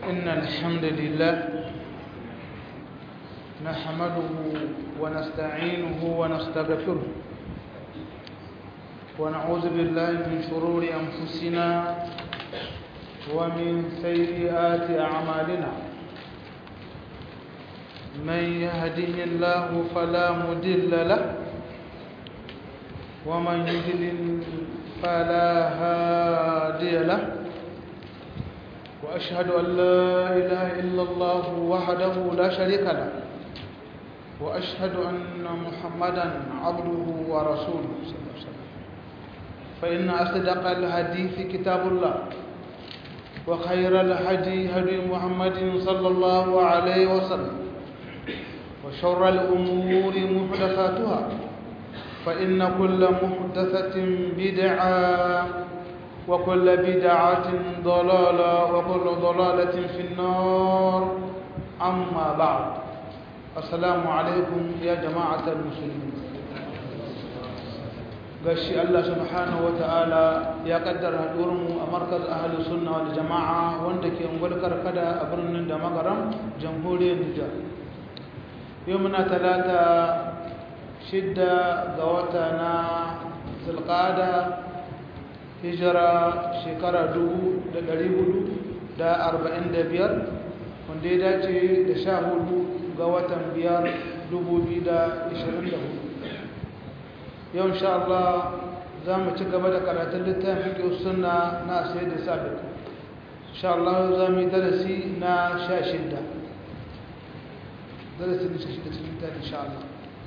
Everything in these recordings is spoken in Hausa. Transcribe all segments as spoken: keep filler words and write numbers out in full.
إن الحمد لله نحمده ونستعينه ونستغفره ونعوذ بالله من شرور أنفسنا ومن سيئات أعمالنا من يهده الله فلا مضل له ومن يضلل فلا هادي له وأشهد أن لا إله إلا الله وحده لا شريك له وأشهد أن محمدا عبده ورسوله صلى الله عليه وسلم فإن أصدق الحديث كتاب الله وخير الهدي هدي محمد صلى الله عليه وسلم وشر الأمور محدثاتها فإن كل محدثة بدعة وكل بدعة ضلالة وكل ضلالة في النار أما بعد السلام عليكم يا جماعة المسلمين gashi Allah subhanahu wataala ya kaddara haɗuwarmu a markaz ahlus sunna wal jama'a wanda ke ungulkar kada a birnin da magaram jamhuriyar Nijar yau muna talata shidda ga wata na zulqa'ada hijira shekara dubu da ɗari hudu da arba'in da biyar wanda ya dace da sha hudu ga watan biyar dubu biyu da ishirin da hudu yau insha Allah za mu ci gaba da karatun littafin fiqh sunna na sayyid sabiq insha Allah za mu yi darasi na sha shida darasi na sha shida cikin littafin insha Allah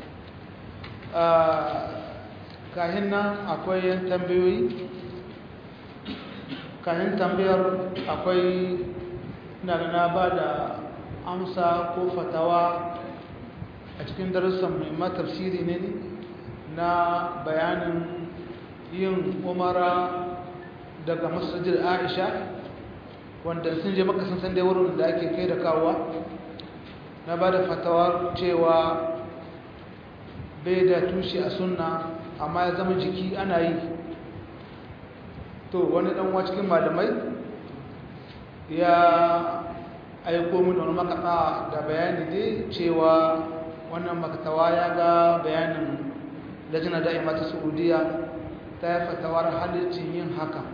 kahin nan akwai yan tambayoyi kayan tambayar akwai na na ba da amsa ko fatawa a cikin darussan mai tafsiri ne na bayanin yin umara daga masjid Aisha wanda sun je maka sun san dai wurin da ake kai da kawowa na ba da fatawa cewa bai da tushe a sunna amma ya zama jiki ana yi to wani dan uwa cikin malamai ya aiko min wani makata da bayani dai cewa wannan makatawa ya ga bayanin lajina da'ima ta Saudiya ta yi fatawar halittin yin haka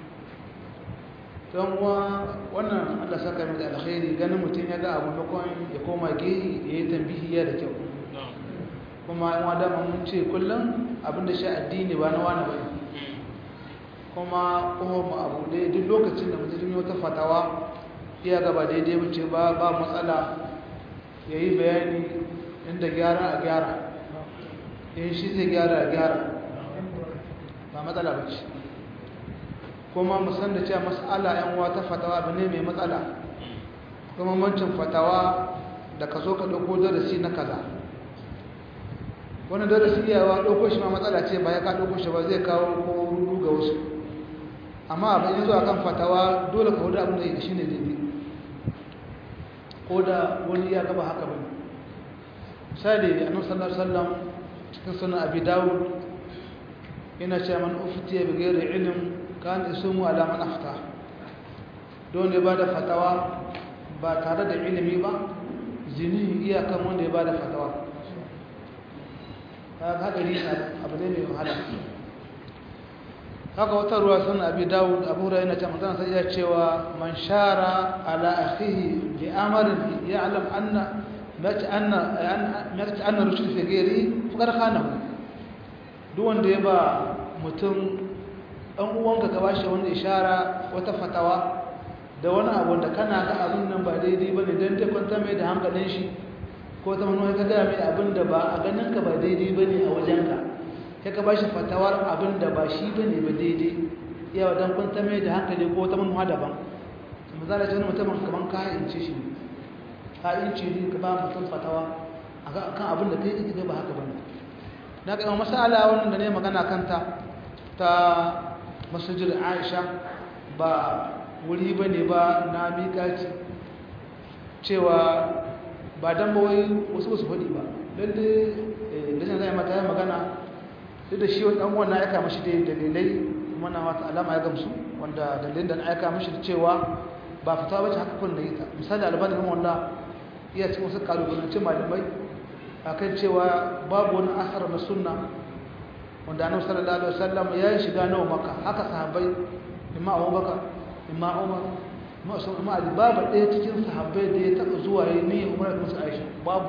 don uwa wannan Allah saka mai da alkhairi ganin mutum ya ga abu makon ya koma gehi ya yi tambihiya da kyau kuma in wada mun ce kullum abinda shi addini ba na wani bane kuma kuma mu abu dai duk lokacin da mutum ya wata fatawa iya gaba daidai wuce ba ba matsala yayi bayani inda gyara a gyara in shi zai gyara a gyara ba matsala ba ce kuma mu san da cewa mas'ala yan wata fatawa ba ne mai matsala kuma mancin fatawa da ka zo ka dauko darasi na kaza wani darasi iyawa dauko shi ma matsala ce ba ya ka dauko shi ba zai kawo ko rudu ga wasu amma abin yanzu akan fatawa dole ka hudu abin da yake shine daidai ko da wani ya gaba haka bane misali annabi sallallahu alaihi wasallam cikin sunan abi dawud yana cewa man uftiya bi ghairi ilm kan isumu ala man afta don ne ba da fatawa ba tare da ilimi ba zini iyakan wanda ya ba da fatawa ka hadari abu ne mai wahala haka wata ruwa sun abi dawud abu hurairah yana cewa manzon sai ya cewa man shara ala akhihi bi amrin ya'lam anna mata anna mata anna rushd fi ghairi faqad khanahu duk wanda ya ba mutum dan uwanka ka bashi wani ishara wata fatawa da wani abu da kana ga abin nan ba daidai bane dan ta kwanta mai da hankalin shi ko ta manoyi ka ga mai abin da ba a ganin ka ba daidai bane a wajenka sai ka bashi fatawar abin da ba shi bane ba daidai yawa dan kwanta mai da hankali ko ta manuwa daban misali ce mutum kaman ka ince shi ka ince ne ka ba mutum fatawa akan abin da kai kike ba haka bane na ga masala wannan da ne magana kanta ta masjid Aisha ba wuri bane ba na miƙaci cewa ba dan bawai wasu wasu fadi ba lalle da zai mata magana duk da shi wani wannan aika mashi da dalilai kuma na wata alama ya gamsu wanda dalilin da na aika mashi da cewa ba fatawa bace haka kun da ita misali albani kuma wanda iya cikin wasu kalubalancin malamai akan cewa babu wani asar na sunna wanda annabi sallallahu alaihi wasallam ya shiga nawa maka haka sahabbai imma Abubakar imma Umar imma Usman imma Ali babu ɗaya cikin sahabbai da ya taɓa zuwa yayin niyyar umra da musu Aisha babu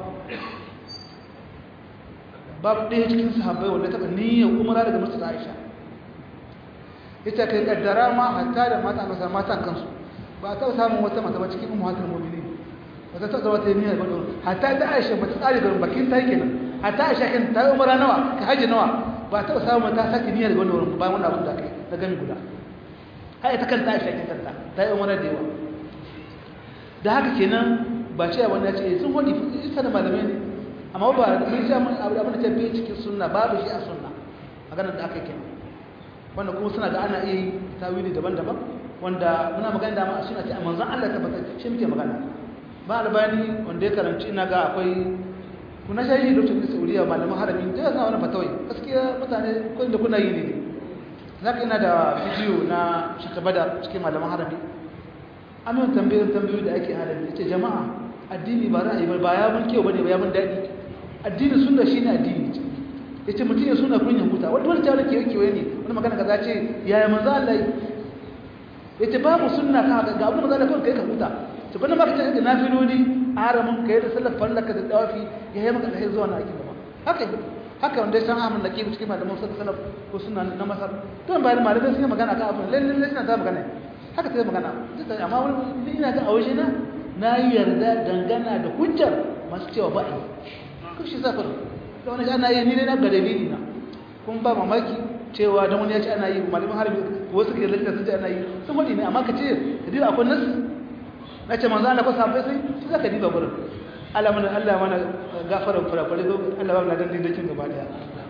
babu ɗaya cikin sahabbai wanda ya taɓa niyyar umra daga musu Aisha ita kai kaddara ma hatta da mata masa matan kansu ba ta samun wata mata ba cikin ummatul mu'minin wata ta zama ta yi niyyar gudu hatta da Aisha ba ta tsari garin bakin ta kenan hatta Aisha kan ta umra nawa ka haji nawa ba ta samun ta saki niyyar gudu wurin ba wannan abin da kai da gami guda kai ta kanta Aisha kin kanta ta yi umra da yawa da haka kenan ba ce wanda ya ce sun hodi isa da malamai ne amma ba mun sha mun abin da ta bi cikin sunna babu shi a sunna maganar da aka yi kenan wanda kuma suna ga ana iya yi tawili daban-daban wanda muna magana da ma suna ce manzon Allah ta tabbata shi muke magana ba albani wanda ya karanci ina ga akwai kuna shayi lokacin da Saudiya malaman harami da yana wannan fatawai gaskiya mutane ko da kuna yi ne zaka ina da bidiyo na Sheikh Badar cikin malaman harami amin tambayar tambayoyi da ake harami yace jama'a addini ba ra'ayi ba ya mun kiyo bane ba ya mun dadi addini sunna shine addini yace mutum ya suna kunya huta wanda wanda ta ke yake ne wani magana kaza ce yaya manzo Allah yace babu sunna ka ga abin manzo Allah kai ka huta to bana maka ce nafiloli haramun kai da sallar fallaka da dawafi yayi maka da zuwa na aikin gaba haka haka wanda san Ahmad Nakib cikin malaman salaf ko sunna na Masar to ba malamai sun magana ka abin lalle lalle suna ta magana haka sai magana amma wani ina ga awaje na na yarda dangana da hujjar masu cewa ba ko shi zafar da wani ana yi ni ne na gadabi na kun ba mamaki cewa dan wani ya ce ana yi malaman harbi wasu ke lalle su ce ana yi sun wani ne amma ka ce dai akwai nas na ce manzo Allah ko sabai sai su zaka diba gurin Allah mana Allah mana gafara kurakure Allah ba mu dan dindakin gaba daya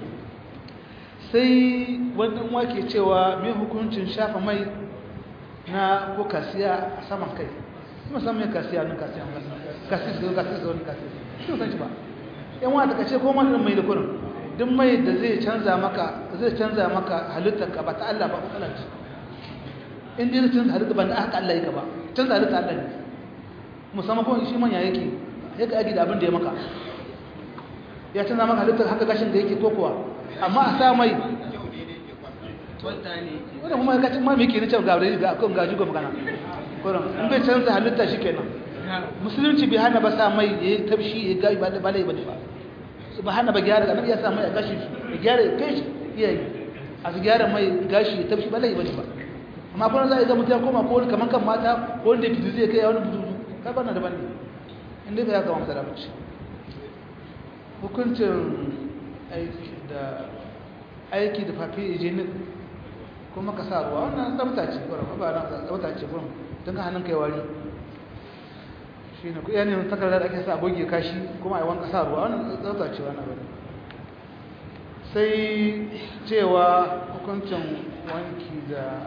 sai wannan wake cewa me hukuncin shafa mai na ko kasiya a saman kai kuma san me kasiya nan kasiya kasiya zo kasiya zo kasiya shi san shi ba yan wata kace ko man mai da kurin duk mai da zai canza maka zai canza maka halittar ka ba ta Allah ba matsalar ce in dai zai canza halittar ba da haka Allah yake ba canza halittar Allah ne musamman ko shi manya yake yake aiki da abin da ya maka ya canza maka halittar haka gashin da yake ko kuwa amma a sa mai wanda kuma ya ma me yake ne cewa gabre ga kan gaji go magana kuran in bai canza halitta shikenan musulunci bai hana ba sa mai ya tabshi ya ga ba da balai bane ba subhana ba gyara annabi ya sa mai gashi ya gyara kai shi yayi a su gyara mai gashi ya tabshi balai bane ba amma kuma za a ga mutum koma ko kaman kan mata ko wanda fitu zai kai wani buzuzu kai bana da bane inda bai ga mamsa da bace hukuncin aiki da aiki da fafi hygienic kuma ka sa ruwa wannan tsafta ce gurin ba na tsafta ce gurin don ka hannun kai wari shine ku yana yin takardar da ake sa goge kashi kuma ai wanka sa ruwa wannan tsafta ce wannan bane sai cewa hukuncin wanki da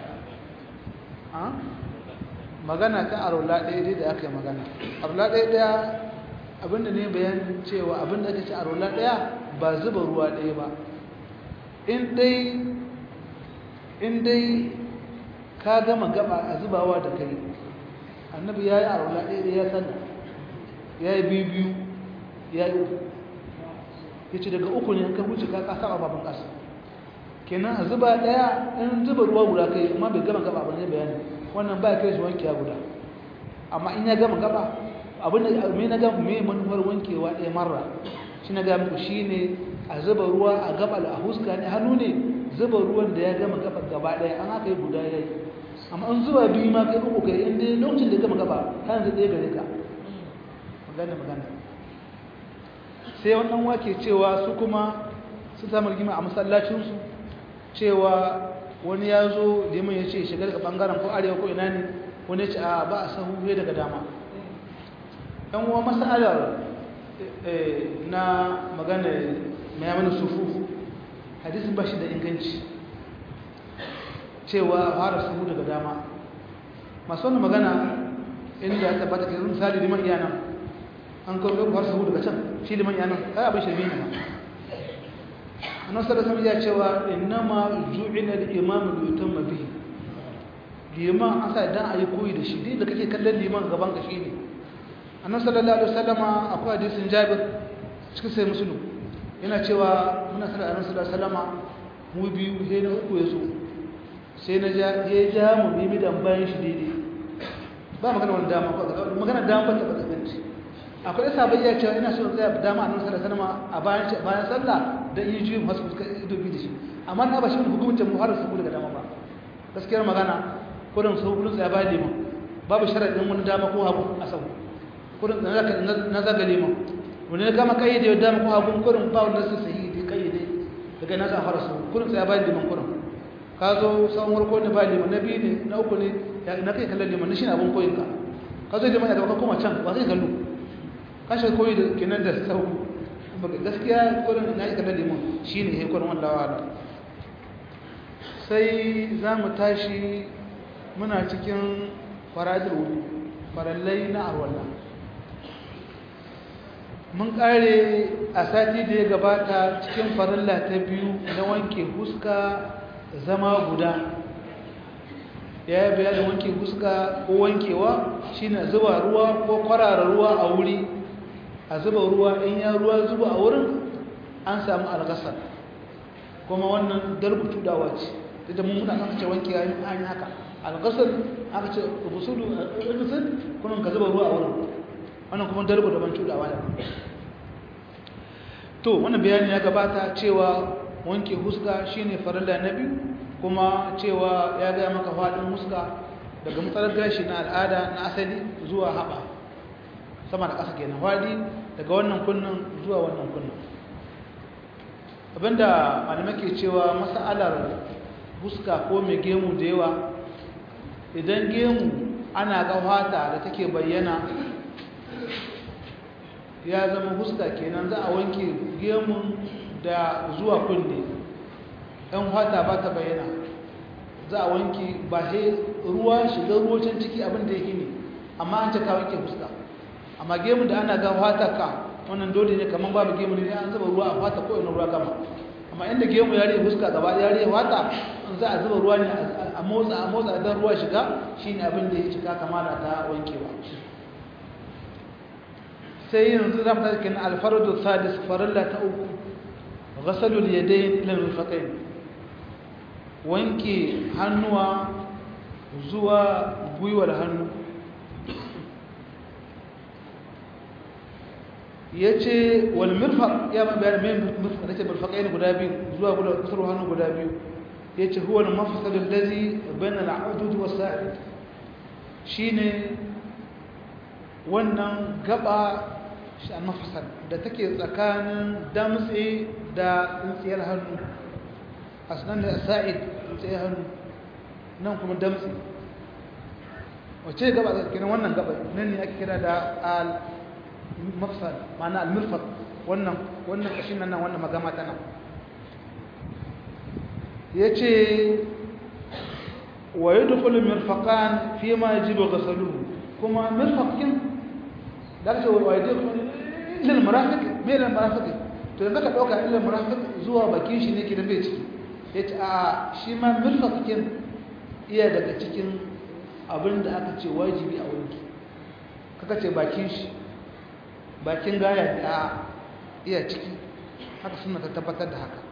a magana ta arola ɗaya dai da aka yi magana arola ɗaya ɗaya abinda ne bayanin cewa abinda ake ce arola ɗaya ba zuba ruwa ɗaya ba in dai in dai ka gama gaba a zubawa da kai annabi ya yi arola ɗaya ɗaya ya sanda ya yi biyu biyu ya yi uku ya ce daga uku ne ka wuce ka kasa a babban ƙasa kenan a zuba ɗaya in zuba ruwa guda kai amma bai gama gaba ba ne bayani wannan ba kai shi wankewa guda amma in ya gama gaba abin da me na gama me manufar wankewa ɗaya marra shi na gama shi ne a zuba ruwa a gaba a huska ne hannu ne zuba ruwan da ya gama gaba gaba ɗaya an haka yi guda ya yi amma an zuba biyu ma kai uku kai inda lokacin da ya gama gaba kan zai ɗaya gare ka magana magana sai wannan wake cewa su kuma sun samu rigima a masallacinsu cewa wani ya zo liman ya ce shiga daga ɓangaren ko arewa ko ina ne wani ya ce a ba a sahu ne daga dama ɗan uwa masalar na magana mai yamani sufu hadisin ba shi da inganci cewa fara sahu daga dama masu wani magana inda ya tabbata ke zun misali liman iyana an kawo fara sahu daga can shi liman iyana kai abin shirme ne ma annabi sallallahu alaihi ya cewa innama ju'ila al-imam li yutamma bihi liman an sa dan ayi koyi da shi duk da kake kallon liman gaban ka shine annabi sallallahu alaihi wasallama akwai hadisin Jabir cikin sai muslim yana cewa muna sallar annabi sallallahu alaihi wasallama mu biyu sai na uku yazo sai na ja ya ja mu bibi dan bayan shi daidai ba magana wanda dama ko magana dama ba ta bada banci akwai sabai ya cewa ina so tsaya dama annabi sallallahu alaihi wasallama a bayan bayan sallah dan yi juyin masu fuska ido bi da shi amma na ba shi hukuncin mu har su daga dama ba gaskiyar magana kurin su kurin tsaya ba liman babu sharadin wani dama ko hagu a sau kurin na zaga liman wani na gama kayyade da dama ko hagu kurin ba wanda su sahi da kayyade daga na zafara su kurin tsaya ba liman kurin ka zo tsawon warko ne ba liman na biyu ne na uku ne na kai kallon liman na shi ne abin koyin ka ka zo liman ya gaba ka koma can ba zai kallo ka shi koyi da kenan da sau gaskiya kurin na yi kallon liman shi ne ya kurin wanda wa sai za mu tashi muna cikin faradar wuri farallai na arwallah mun kare a sati da ya gabata cikin faralla ta biyu na wanke huska zama guda ya yi bayanin wanke huska ko wankewa shine zuba ruwa ko kwarara ruwa a wuri a zuba ruwa in ya ruwa zuba a wurin an samu algasar kuma wannan darbutu dawa ce da mun muna kan ce wanke an yi haka algasar aka ce rusulu rusul kuma ka zuba ruwa a wurin wannan kuma darbu da ban cudawa da to wannan bayani ya gabata cewa wanke huska shine farilla na biyu kuma cewa ya ga maka fadin huska daga matsalar gashi na al'ada na asali zuwa haɓa sama da ƙasa kenan fadi daga wannan kunnin zuwa wannan kunnin abinda malamai ke cewa mas'alar huska ko mai gemu da yawa idan gemu ana ga fata da take bayyana ya zama huska kenan za a wanke gemun da zuwa kunne ɗan fata ba ta bayyana za a wanke ba sai ruwa shiga ruwacin ciki abinda yake ne amma an cika wanke huska amma gemun da ana ga fata ka wannan dole ne kamar babu gemu ne an zuba ruwa a fata ko ina ruwa gama amma inda gemu ya rihe huska gaba ya rihe fata za a zuba ruwa ne a motsa a motsa idan ruwa shiga shine abin da ya cika kamala ta wankewa sai yanzu za mu tafi kan alfardu sadis farilla ta uku ghasalul yadayn ila al-mirfaqayn wanke hannuwa zuwa gwiwar hannu yace wal mirfaq ya ma bayan mai mirfaq da ce mirfaqayn guda biyu zuwa gwiwar hannu guda biyu yace huwa al-mafsal allazi bayna al-udud was-sa'id shine wannan gaba shi al-mafsal da take tsakanin damtse da tsintsiyar hannu asnan da sa'id tsintsiyar hannu nan kuma damtse wace gaba kenan wannan gaba nan ne ake kira da al-mafsal ma'ana al-mirfaq wannan wannan kashin nan wannan magama tana yace wa yadkhulu mirfaqan fi ma yajibu ghasaluhu kuma mirfaqin da ce wa yadkhulu ila al-marafiq me ila al-marafiq to da ka dauka ila al-marafiq zuwa bakin shi ne kidan bai ciki yace a shi ma mirfaqin iya daga cikin abinda aka ce wajibi a wanki kaka ce bakin shi bakin gaya da iya ciki haka sunna ta tabbatar da haka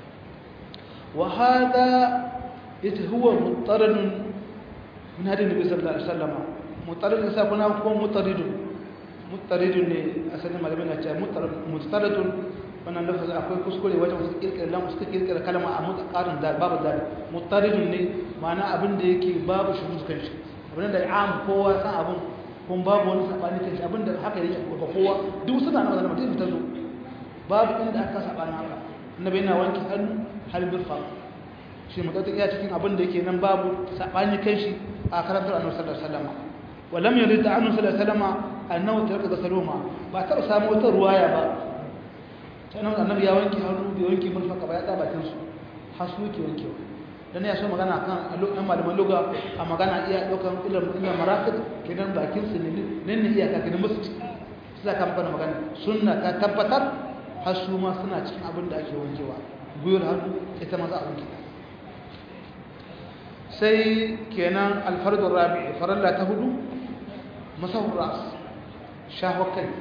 وهذا هو مضطرد من هذه النبي صلى الله عليه وسلم مضطرد سابنا هو مضطرد مضطرد ne asalin malamin na cewa mضطرد wannan lafazin akwai kuskure wajen wasu kirkira lamu suka kirkira kalma a mutaqarin da babu da mضطرد ne ma'ana abin da yake babu shi muskan shi abin da am kowa san abin kun babu wani sabani kan shi abin da haka yake ga kowa duk suna nan da mutum ta zo babu inda aka sabani haka annabi yana wanke hannu hal birfa shi mutata iya cikin abin da yake nan babu sabani kai shi a karantar annabi sallallahu alaihi wasallam walam yurid annabi sallallahu alaihi wasallam annahu taraka gasaluma ba ta samu wata ruwaya ba sanan annabi ya wanke hannu bai wanke mulfaka ba ya ta bakin su hasu ke wanke dan ya so magana kan alƙan malaman lugha a magana iya dokan ilm ilm maraqid kidan bakin su ne nan ne iya ka kidan musu sai ka magana sunna ta tabbatar hasu ma suna cikin abin da ake wankewa gwiwar hannu ita maza a wanke sai kenan alfardun rabi'i faralla ta hudu masahur ras shahwa kai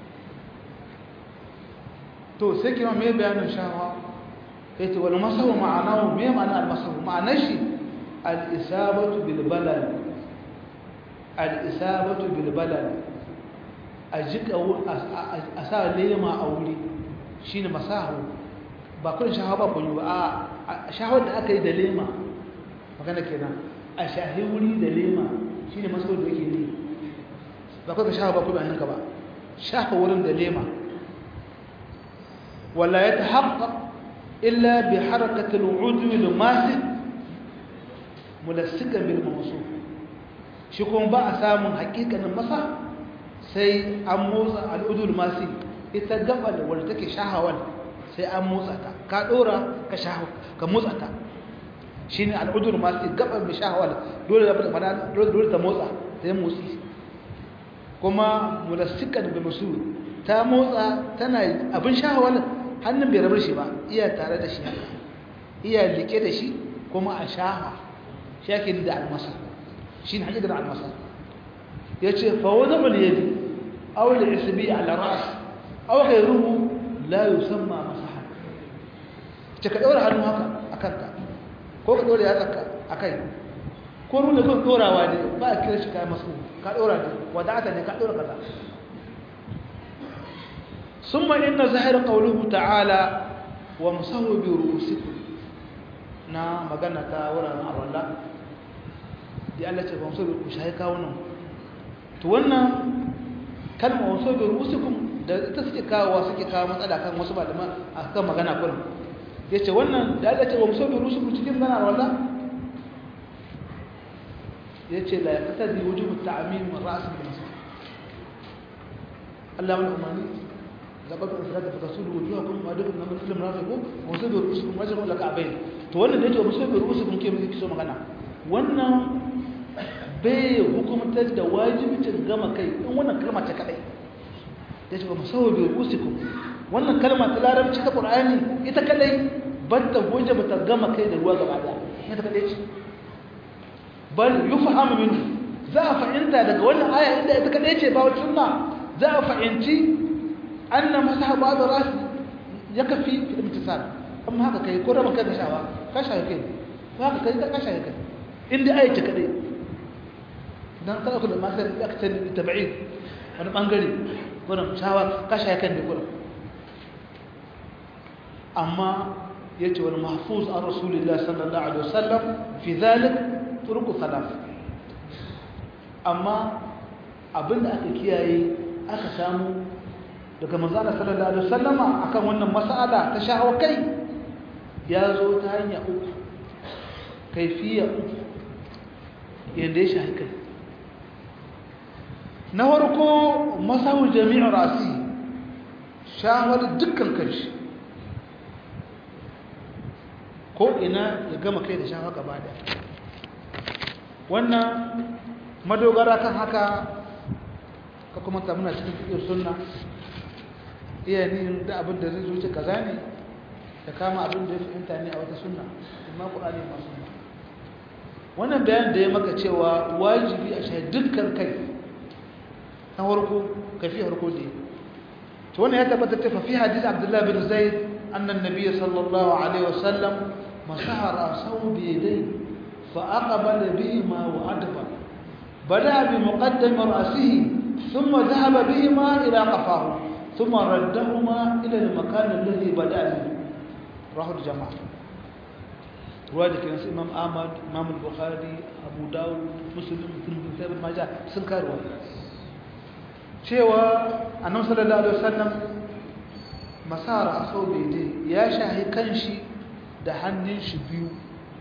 to sai kima me bayanin shahwa yace wal masahu ma'anahu me ma'ana al masahu ma'anar shi al isabatu bil balal al isabatu bil balal ajika a sa lema a wuri shine masahu ba kun shahwa ba kun ba a shahwar da aka yi da lema magana kenan a shahi wuri da lema shine masahu da yake ne ba kun shahwa ba kun ba hanka ba shafa wurin da lema wala yatahaqqaq illa bi harakati al-udwi al-masik mulassikan bil mawsuf shi kuma ba a samun hakikanin masa sai an motsa al-udwi al-masik ita gaba da wanda take shahawal sai an motsa ta ka dora ka shahawa ka motsa ta shine al-udwi al-masik gaba mai shahawal dole da fada dole ta motsa sai motsi kuma mulassikan bil mawsuf ta motsa tana abin shahawal hannun bai rabar shi ba iya tare da shi iya like da shi kuma a shaha shi yake da almasa shi ne hakikar almasa ya ce fawadar yadi aw da isbi ala ras aw ghayruhu la yusamma masaha ce ka daura hannu haka akan ka ko ka daura yatsa akai ko ruwa kan dorawa ne ba a kira shi kai masu ka daura ne wada'ata ne ka daura kaza ثم إن ظاهر قوله تعالى ومسحوا برؤوسكم na magana ta wurin arwalla da Allah ce ban so ku shayi kawunan to wannan kalma waso bi rusukum da ita suke kawo suke kawo matsala kan wasu malama akan magana kullum yace wannan da Allah ce waso bi rusukum cikin magana arwalla yace la yaqtadi wujubu ta'mim ar-ra's bil masah Allah wal umani zabatu salata fakasulu wujuhakum wa adkhulu min kulli marafiqu wa sudu rusukum wajhu lak abayn to wannan da yake musu rusukum ke muke so magana wannan bai hukumtar da wajibin gama kai in wannan kalma ta kadai yace ba musawu bi rusukum wannan kalma ta larabci ta qur'ani ita kadai banta goje bata gama kai da ruwa gaba daya ita kadai ce bal yufhamu minhu za a fahimta daga wannan aya inda ita kadai ce ba wata sunna za a fahimci أن مسح بعض الرأس يكفي في الامتثال أما هذا كي يكون رمى كذا شعوى كشا يكين وهذا كي كشا يكين إن دي آية كذي dan kada ku da masar aktar tabi'in wani bangare gurin shawa kasha yakan da gurin amma yace wal mahfuz an rasulillah sallallahu alaihi wasallam fi dhalik turuq thalath amma abinda aka kiyaye aka samu daga manzana sallallahu alaihi wasallama akan wannan mas'ala ta shahawa kai ya zo ta hanya uku kaifiya uku yanda ya shahi kai na farko masahu jami'u rasi shahawar dukkan kanshi ko ina ya gama kai da shahawa gaba da wannan madogara kan haka ka kuma ta muna cikin fiqh sunna iya ni da abin da zai zuce kaza ne da kama abin da ya fahimta ne a wata sunna amma qur'ani ma sunna wannan bayan da ya maka cewa wajibi a shahi dukkan kai na farko kafi farko ne to wannan ya tabbata ta fi hadisi Abdullah bin Zaid anna an-nabiy sallallahu alaihi wasallam masaha ra'sahu bi yadayhi fa aqbala bihima wa adba bada bi muqaddam ra'sihi thumma dhahaba bihima ila qafahu ثم ردهما إلى المكان الذي بدأ منه رواه الجماعة رواية كنس إمام أحمد إمام البخاري أبو داود مسلم ابن ثابت ماجه سنكار رواية cewa annabi sallallahu alaihi wasallam masara aso bede ya shahi kanshi da hannun shi biyu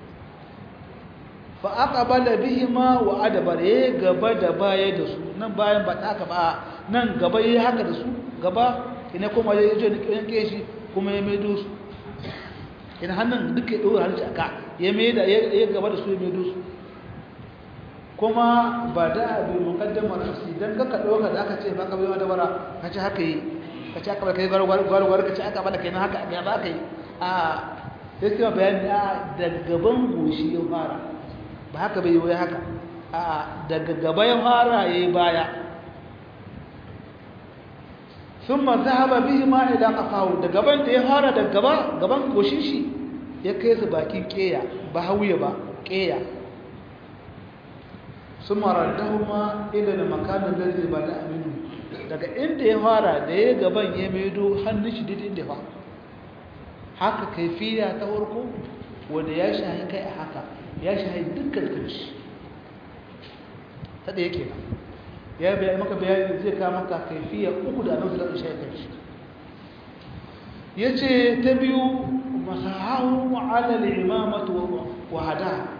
fa aqbala bihima wa adbara ya gaba da baya da su nan bayan ba ta ba nan gaba yayi haka da su gaba ina kuma ya je yanke shi kuma ya maido su ina hannun duka ya dora hanci aka ya maida ya gaba da su ya maido su kuma ba da abi muqaddamar nafsi dan ka dauka da aka ce ba ka bai da bara ka ce haka yi ka ce aka ba kai gwar gwar gwar ka ce aka ba da kai na haka ya ba kai a sai kuma bayani a da gaban goshi ya fara ba haka bai yi haka a daga gaba ya fara yayi baya thumma dhahaba bihima ila qafahu da gaban da ya fara da gaba gaban goshin shi ya kai su bakin keya ba hawiye ba keya thumma raddahuma ila al-makan alladhi bada minhu daga inda ya fara da ya gaban ya maido hannun shi didin da fa haka kaifiya ta farko wanda ya shahi kai a haka ya shahi dukkan kanshi ta da yake ya bayar maka bayani zai ka maka kaifiya uku da annabi sallallahu alaihi wasallam yace ta biyu masahahu ala al-imamati wa hada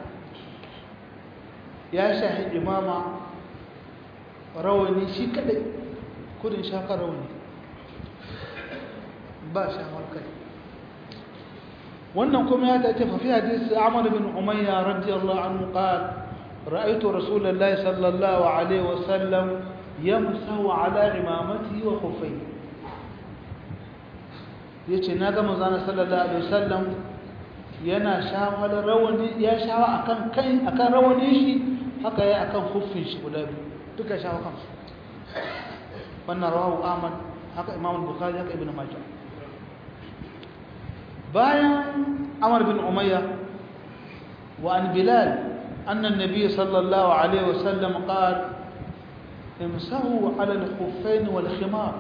ya shahi imama rawani shi kadai kudin shaka rawani ba shafar kai wannan kuma ya tace fa fi hadisi Amr bin Umayya radiyallahu anhu qala رأيت رسول الله صلى الله عليه وسلم يمسح على عمامته وخفيه yace naga manzo Allah sallallahu alaihi wasallam yana shawar rawani ya shawa akan kai akan rawani shi haka yayi akan khuffin shi guda biyu duka shawa kansu wannan rawahu Ahmad haka Imam Bukhari haka Ibn Majah bayan Amr bin Umayya wa an Bilal أن النبي صلى الله عليه وسلم قال امسحوا على الخفين والخمار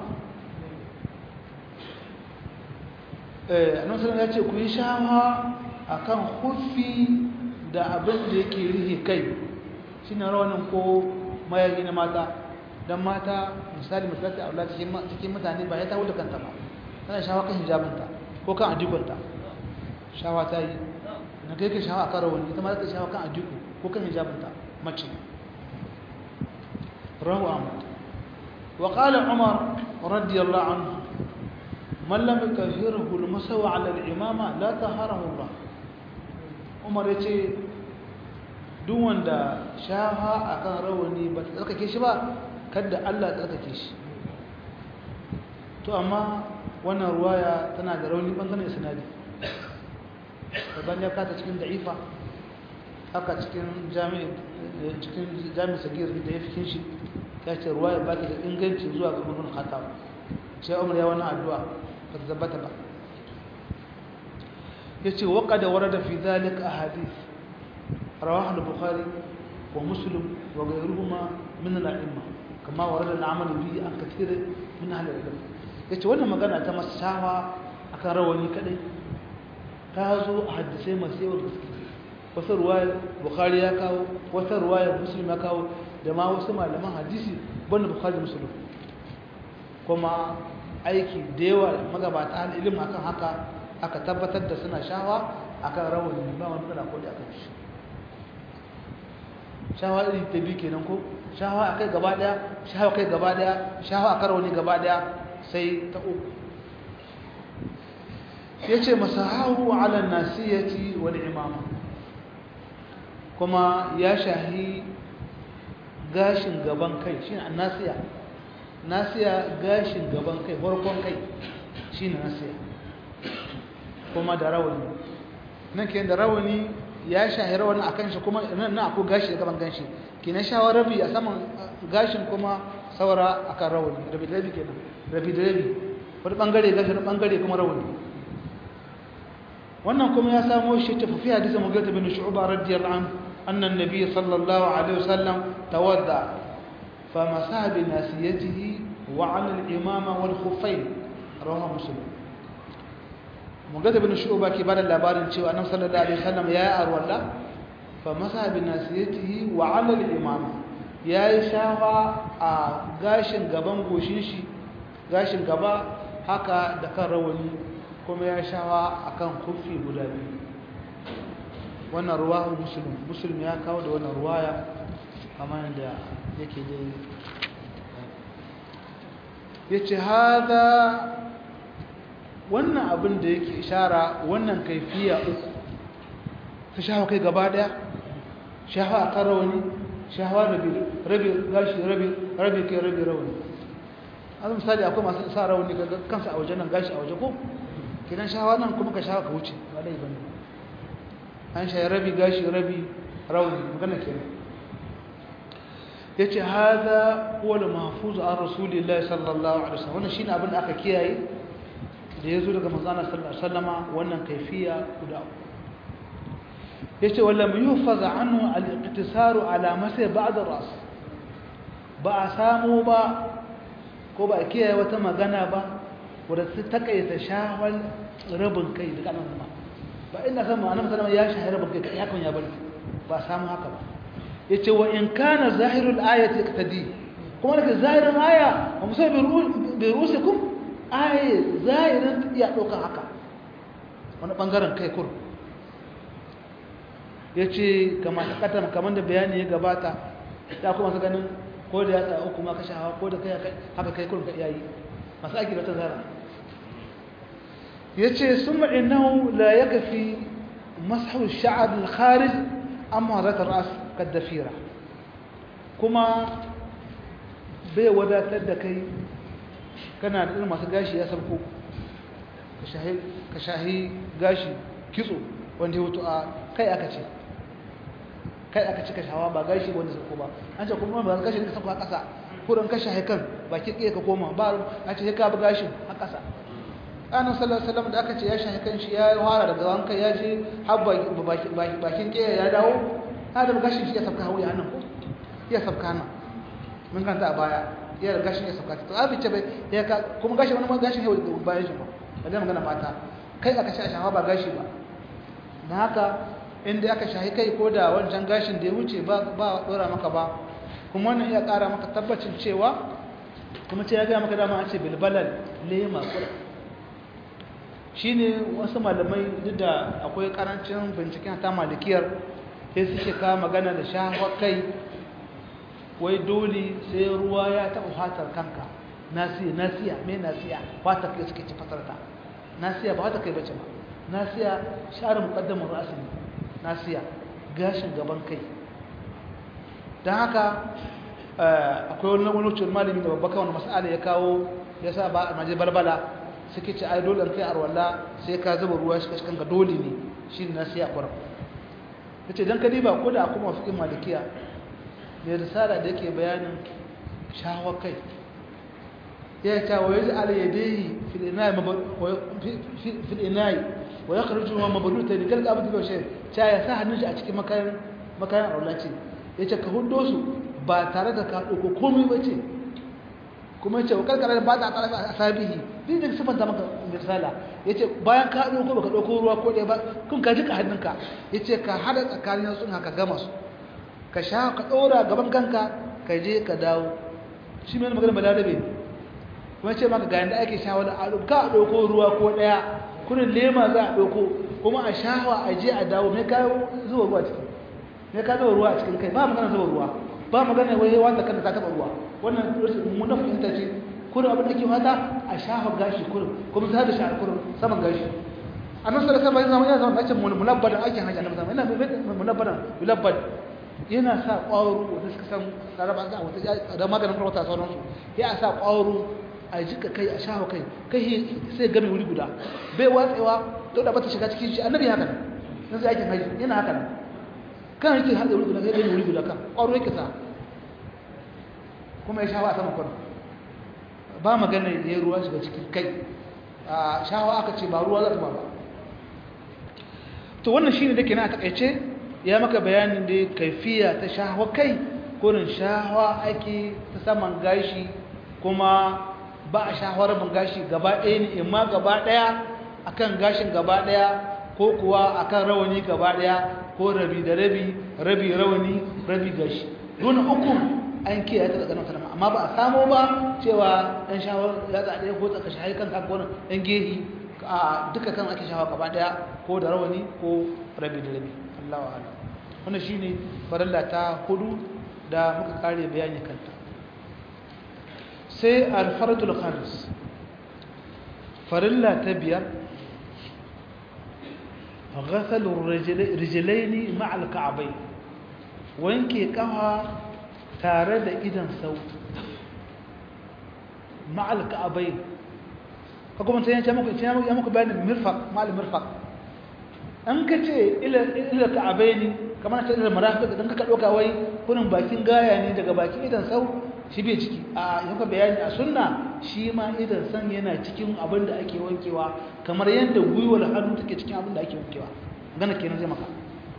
annabi ya ce ku yi shawa akan khuffi da abin da yake rihe kai shine rawanin ko mayayi na mata dan mata misali misali Allah cikin mutane ba ya tawo da kanta ba tana shawa kan hijabinta ko kan adikonta shawa ta yi na kai ka shawa akan rawani ita ma ta shawa kan adiko ko kan hijabinta mace rawu Ahmad wa qala Umar radiyallahu anhu man lam yakfirhu al-masawa ala al-imama la taharahu Allah Umar yace duk wanda shafa akan rawani ba ta tsarkake shi ba kada Allah ya tsarkake shi to amma wannan ruwaya tana da rauni bangaren isnadi babban ya kata cikin da'ifa haka cikin jami'i cikin jami'i sagir da ya fikin shi ya ce ruwaya ba ta da inganci zuwa ga ibn Khattab sai Umar ya wani addu'a ba ta tabbata ba yace wa qad warada fi dhalika ahadith rawahu al-Bukhari wa Muslim wa ghayruhuma min al-a'imma kama warada al-amal bi an kathir min ahli al-ilm yace wannan magana ta masawa akan rawani kadai ta zo a hadisai masu yawan gaske wata ruwayar Bukhari ya kawo wata ruwayar Muslim ya kawo da ma wasu malaman hadisi banda Bukhari da Muslim kuma aiki da yawa magabata al ilimi akan haka aka tabbatar da suna shawa akan rawani ba wani tsala ko da akan shi shawa iri ta bi kenan ko shawa akai gaba daya shawa kai gaba daya shawa akan rawani gaba daya sai ta uku yace masahahu ala nasiyati wal imama kuma ya shahi gashin gaban kai shine annasiya nasiya gashin gaban kai farkon kai shine nasiya kuma da rawani nan ke da rawani ya shahi rawani akan shi kuma nan na akwai gashi gaban ganshi kina shawar rabi a saman gashin kuma saura akan rawani rabi da rabi kenan rabi da rabi wani bangare gashi wani bangare kuma rawani wannan kuma ya samo shi tafi hadisin Mughirah bin Shu'bah radiyallahu anhu anna an-nabiy sallallahu alaihi wasallam tawadda famasaha bi nasiyatihi wa 'ala al-imama wal khuffayn rawahu Muslim. Mughirah bin Shu'bah ke bada labarin cewa annabi sallallahu alaihi wasallam ya yi arwalla famasaha bi nasiyatihi wa 'ala al-imama yayi shafa a gashin gaban goshin shi gashin gaba haka da kan rawani kuma ya shawa akan kufi guda biyu wannan ruwahu muslim muslim ya kawo da wannan ruwaya kamar da yake da yace hada wannan abin da yake ishara wannan kaifiya uku ta shawa kai gaba daya shawa akan rawani shawa rabi rabi gashi rabi rabi kai rabi rawani azum misali akwai masu sa rawani kansa a wajen nan gashi a waje ko kidan shawa nan kuma ka shawa ka wuce ba dai bane an shayi rabi gashi rabi rauni magana kenan yace hada huwa al-mahfuz an rasulillahi sallallahu alaihi wasallam wannan shine abin da aka kiyaye da yazo daga manzon Allah sallallahu alaihi wasallama wannan kaifiya guda yace wala yufaz anhu al-iqtisar ala masai ba'd ar-ras ba a samu ba ko ba kiyaye wata magana ba wanda ta takaita shawal rabin kai da kanan ma ba ina san ma'anar sallama ya shahara rabin kai ya kan ya bari ba samu haka ba yace wa in kana zahirul ayati iqtadi kuma daga zahirin aya wa musai bi rusikum aya zahirin ya dauka haka wani bangaren kai kur yace kamar takata kamar da bayani ya gabata da kuma su ganin ko da ya tsaya uku ma kashe hawa ko da kai haka kai kur ka yayi masu aiki da ta zara yace summa innahu la yakfi mashu ash-sha'r al-kharij amma zat ar-ras kaddafira kuma bai wadatar da kai kana da irin masu gashi ya sabko ka shahi gashi kitso wanda ya wuto a kai aka ce kai aka cika shawa ba gashi wanda sabko ba an ce kuma ba gashi ka sabko a ƙasa ko don ka shahi kan baki ƙiya ka koma ba an ce ka bi gashin a ƙasa annabi sallallahu alaihi wasallam da aka ce ya shahi kan shi ya fara daga wanka ya je har bakin ƙiya ya dawo adam gashin shi ya sabka hawo ya nan ko ya sabka nan mun kanta a baya ya gashin ya sabka to abi ce bai ya ka kuma gashin wani gashin hawo bayan shi ba idan magana mata kai aka sha shawa ba gashi ba dan haka inda aka shahi kai ko da wancan gashin da ya wuce ba ba dora maka ba kuma wannan ya kara maka tabbacin cewa kuma ce ya ga maka dama an ce bilbalal lema kula shine wasu malamai duk da akwai karancin binciken ta malikiyar sai suke ka magana da shahawar kai wai dole sai ruwa ya taɓa fatar kanka nasiya nasiya mai nasiya fatar kai suke ci fatarta nasiya ba fatar kai bace ba nasiya share muqaddamin ra'si nasiya gashin gaban kai dan haka akwai wani wani malami da babbaka wani mas'ala ya kawo ya sa ba maje balbala suke ce ai dole kai arwalla sai ka zuba ruwa shi kanka dole ne shine nasiya kwarar yace dan kadi ba ko da kuma fiqhin malikiya da risala da yake bayanin shahwa kai ya ta waje ala yadayhi fil ina'i fil ina'i wa yakhruju wa mabluta ni kalka abu da shi ta ya sa hannun shi a cikin makayan makayan aulaci yace ka hundo su ba tare da ka dauko komai bace kuma yace kalka da ba ta kalafa asabihi din da sifanta maka risala yace bayan ka dauko baka dauko ruwa ko dai ba kun ka jika hannunka yace ka hada tsakanin sun haka gama su ka sha ka dora gaban kanka ka je ka dawo shi mai magana balarabe kuma yace maka ga yanda ake shawara a ka dauko ruwa ko daya kurin lema za a dauko kuma a shawa a je a dawo me ka zuwa ruwa cikin me ka zuwa ruwa a cikin kai ba magana zuwa ruwa ba magana wai wanda kanta ta taba ruwa wannan munafin ta ce kurin abin da ke mata a shafa gashi kurin kuma za da shafa kurin saman gashi annabi sallallahu alaihi wasallam ya zama bace mulabbadan aikin haji annabi sallallahu alaihi wasallam yana mulabbadan mulabbad yana sa ƙwaro wanda suka san laraba za wata da maganin farauta sauransu ya sa ƙwaro a jika kai a shafa kai kai sai game wuri guda bai watsewa to da bata shiga cikin shi annabi haka nan sai aikin haji yana haka nan kan yake hada wuri guda sai game wuri guda kan ƙwaro yake sa kuma ya shafa a saman kwano ba magana da ya ruwa shiga cikin kai a shawa aka ce ba ruwa za ta ba ba to wannan shine da ke na takaice ya maka bayanin da kaifiya ta shawa kai kurin shawa ake ta saman gashi kuma ba a shawar rabin gashi gaba ɗaya ne imma gaba ɗaya akan gashin gaba ɗaya ko kuwa akan rawani gaba ɗaya ko rabi da rabi rabi rawani rabi gashi don uku an kiyaye ta daga nan sanama amma ba a samu ba cewa ɗan shawar ya zaɗe ko tsaka shahi kan kan wani ɗan gehi a duka kan ake shawa gaba ɗaya ko da rawani ko rabi da rabi Allah wa ala wannan shine farilla ta hudu da muka kare bayani kanta sai al-fardul khamis farilla ta biyar غسل الرجلين مع الكعبين wanke kafa tare da idan sau ma'al ka'abai kuma sai ya muku ya muku bayanin mirfaq ma'al mirfaq an ka ce ila ka'abaini kamar ta ila marafiq dan ka dauka wai kunin bakin gaya ne daga bakin idan sau shi bai ciki a yanka bayani a sunna shi ma idan san yana cikin abin da ake wankewa kamar yadda gwiwar hannu take cikin abin da ake wankewa gana kenan zai maka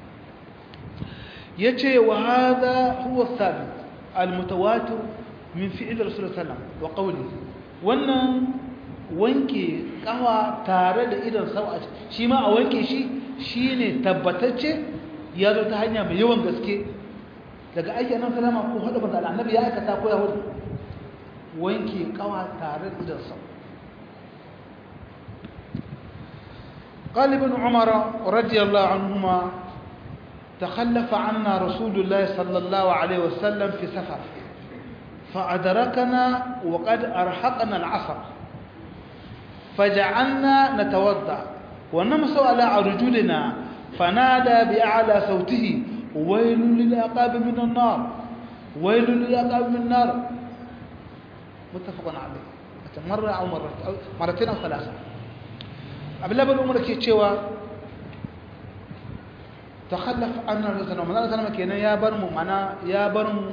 yace wa hadha huwa thabit al-mutawatir min fi'l rasul sallallahu alaihi wa qawli wannan wanke kawa tare da idan sau shi ma a wanke shi shine tabbatacce ya zo ta hanya mai yawan gaske daga aiki annabi sallama ko hada banda annabi ya aikata ko ya hudu wanke kawa tare da idan sau قال ابن عمر رضي الله عنهما تخلف عنا رسول الله صلى الله عليه وسلم في سفر فأدركنا وقد أرحقنا العصر فجعلنا نتوضأ ونمس على أرجلنا فنادى بأعلى صوته ويل للعقاب من النار ويل للعقاب من النار متفق عليه مرة أو مرة مرتين أو ثلاثة abdullahi bin umar ke cewa takhallaf anna rasulullah sallallahu alaihi kenan ya bar mu mana ya bar mu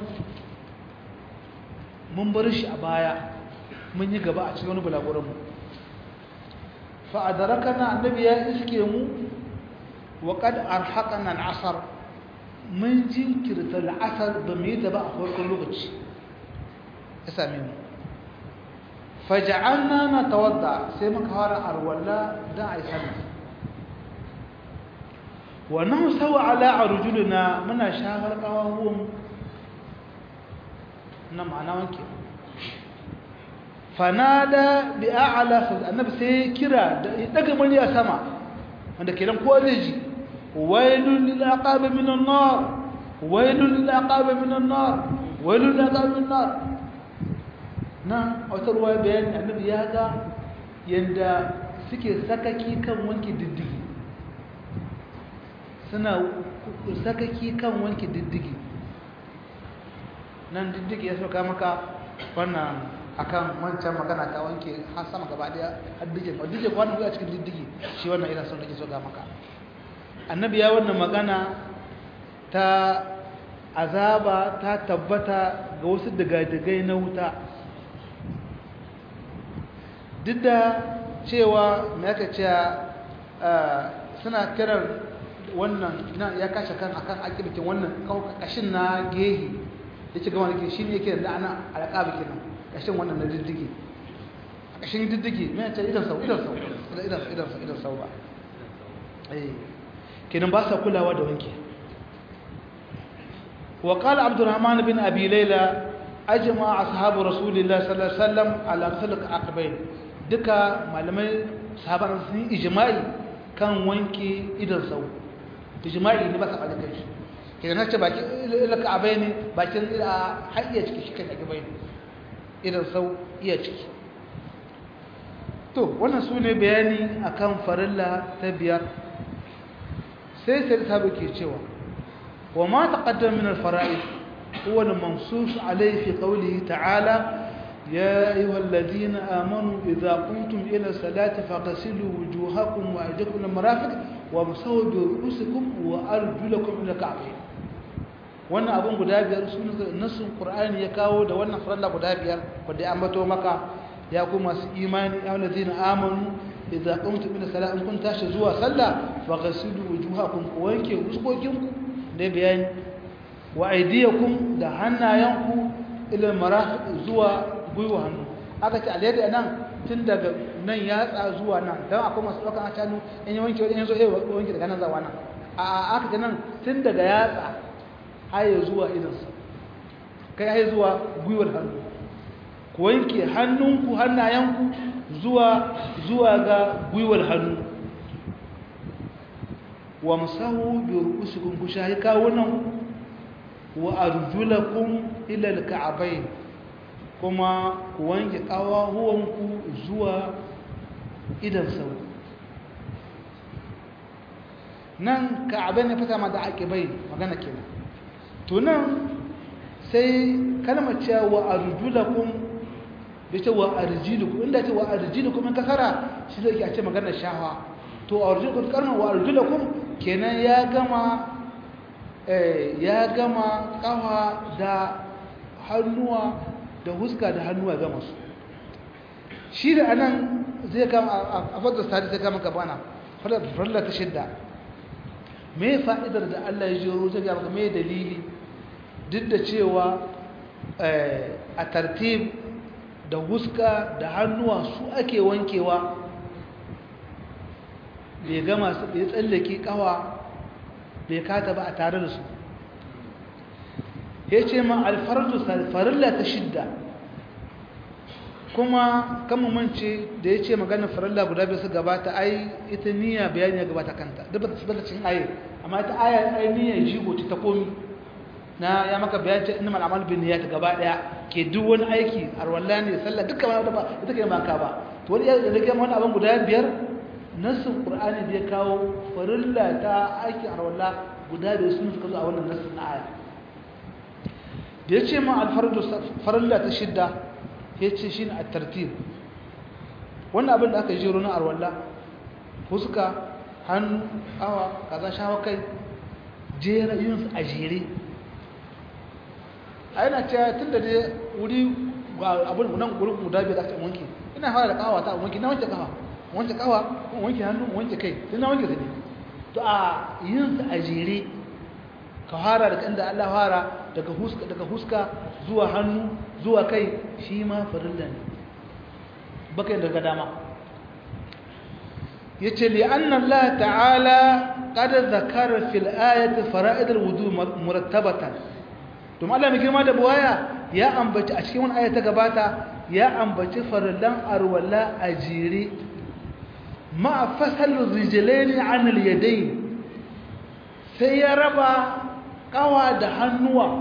mun bar shi a baya mun yi gaba a cikin wani bulaguran mu fa adrakana annabi ya iske mu wa qad arhaqana al-asr mun jinkirta al-asr ba mu yi ta ba a farkon lokaci ya same mu faja'alna natawadda sai muka fara arwalla da ai sallah wa namsahu ala arjulina muna shafar kawawun na ma'ana wanke fanada bi a'la annabi sai kira da daga murya sama wanda kenan ko zai ji wailul lil aqabi minan nar wailul lil aqabi minan nar wailul lil aqabi minan nar na wata ruwa bayani annabi ya ga yanda suke sakaki kan wanke diddigi suna sakaki kan wanke diddigi nan diddigi ya soka maka wannan akan wancan magana ta wanke har sama gaba daya haddijin haddijin wannan ya cikin diddigi shi wannan ina son nake so ga maka annabi ya wannan magana ta azaba ta tabbata ga wasu digadigai na wuta duk da cewa mai aka ce suna kiran wannan ya kashe kan akan akibikin wannan kashin na gehi ya ci gama da shi ne yake da ana alaƙabi kenan kashin wannan na diddigi kashin diddigi mai ce idan sau idan sau idan sau idan sau idan sau ba kenan ba sa kulawa da wanke wa qala abdurrahman bin abi layla ajma ashabu rasulillahi sallallahu alaihi wasallam ala khalq aqbayn duka malamai sahaban sun ijma'i kan wanke idan sau ijma'i ne ba sa bada kai kenan nace baki ilaka abai ne bakin ila hayya ciki shi kan aqbayn idan sau iya ciki to wannan sune bayani akan farilla ta biyar sai sai sabu ke cewa wa ma taqaddama min al-fara'id huwa al-mansus alayhi fi qawlihi ta'ala يا أيها الذين آمنوا إذا قمتم إلى الصلاة فاغسلوا وجوهكم وأيديكم إلى المرافق وامسحوا برؤوسكم وأرجلكم إلى الكعبين wannan abun guda biyar sun nasin Qur'ani ya kawo da wannan farilla guda biyar wanda ya ambato maka ya ku masu imani ya allazina amanu idza qumtum ila salat kun tashi zuwa sallah faghsilu wujuhakum ku wanke fuskokinku da bayani wa aydiyakum da hannayenku ila marafiq zuwa gwiwa hannu aka ce alayyar nan tun daga nan yatsa zuwa nan don akwai masu ɗaukan a canu in yi wanke in zo yi wanke daga nan zawa nan a aka ce nan tun daga yatsa haye zuwa idansa kai haye zuwa gwiwar hannu ku wanke hannunku hannayenku zuwa zuwa ga gwiwar hannu wa musahu bi ru'usikum ku shahi kawunan wa arjulakum ila al-ka'bayn kuma ku wanke ƙawahuwanku zuwa idan sau nan ka'abai ne fata ma da aƙibai magana kenan to nan sai kalmar cewa wa arjulakum bai ce wa arjilukum inda ce wa arjilukum in kasara shi zai a ce maganar shahawa to arjulakum kalmar wa arjulakum kenan ya gama ya gama kafa da hannuwa da huska da hannuwa gama su shi da anan zai kama a fadar sadi zai kama kabana farilla ta shidda me fa'idar da Allah ya jiro zai gaba me dalili duk da cewa a tartib da huska da hannuwa su ake wankewa bai gama su bai tsallake kawa bai kata ba a tare da su ya ce ma alfardu farilla ta shidda kuma kama mance da ya ce maganin farilla guda bai su gabata ai ita niyya bayani ya gabata kanta duk ba ta sabata cikin aye amma ita aya ai niyya jigo ta komi na ya maka bayan ce inna mal'amal bin niyyat gaba daya ke duk wani aiki arwalla ne sallah dukkan wani ba ita ke maka ba to wani ya rage wani abin guda biyar nassin qur'ani da ya kawo farilla ta aikin arwalla guda biyar sun suka zo a wannan nassin na aya da ya ce ma alfardu farilla ta shidda ya ce shine at-tartib wannan abin da aka jiro na arwalla fuska hannu awa kaza shawa kai jera yin su a jere a yana cewa tun da dai wuri abin nan gurin guda biyar aka wanke ina fara da kawa ta wanke na wanke kawa wanke kawa wanke hannu wanke kai tun na wanke su ne to a yin su a jere ka fara da inda Allah fara daga huska daga huska zuwa hannu zuwa kai shi ma farilla ne baka yin daga dama yace li anna Allah ta'ala qad zakara fil ayati fara'id al-wudu murattabatan to Allah mai girma da buwaya ya ambaci a cikin wannan aya ta gabata ya ambaci farillan arwala a jere ma fasal rijlaini an al-yadayn sai ya raba kawa da hannuwa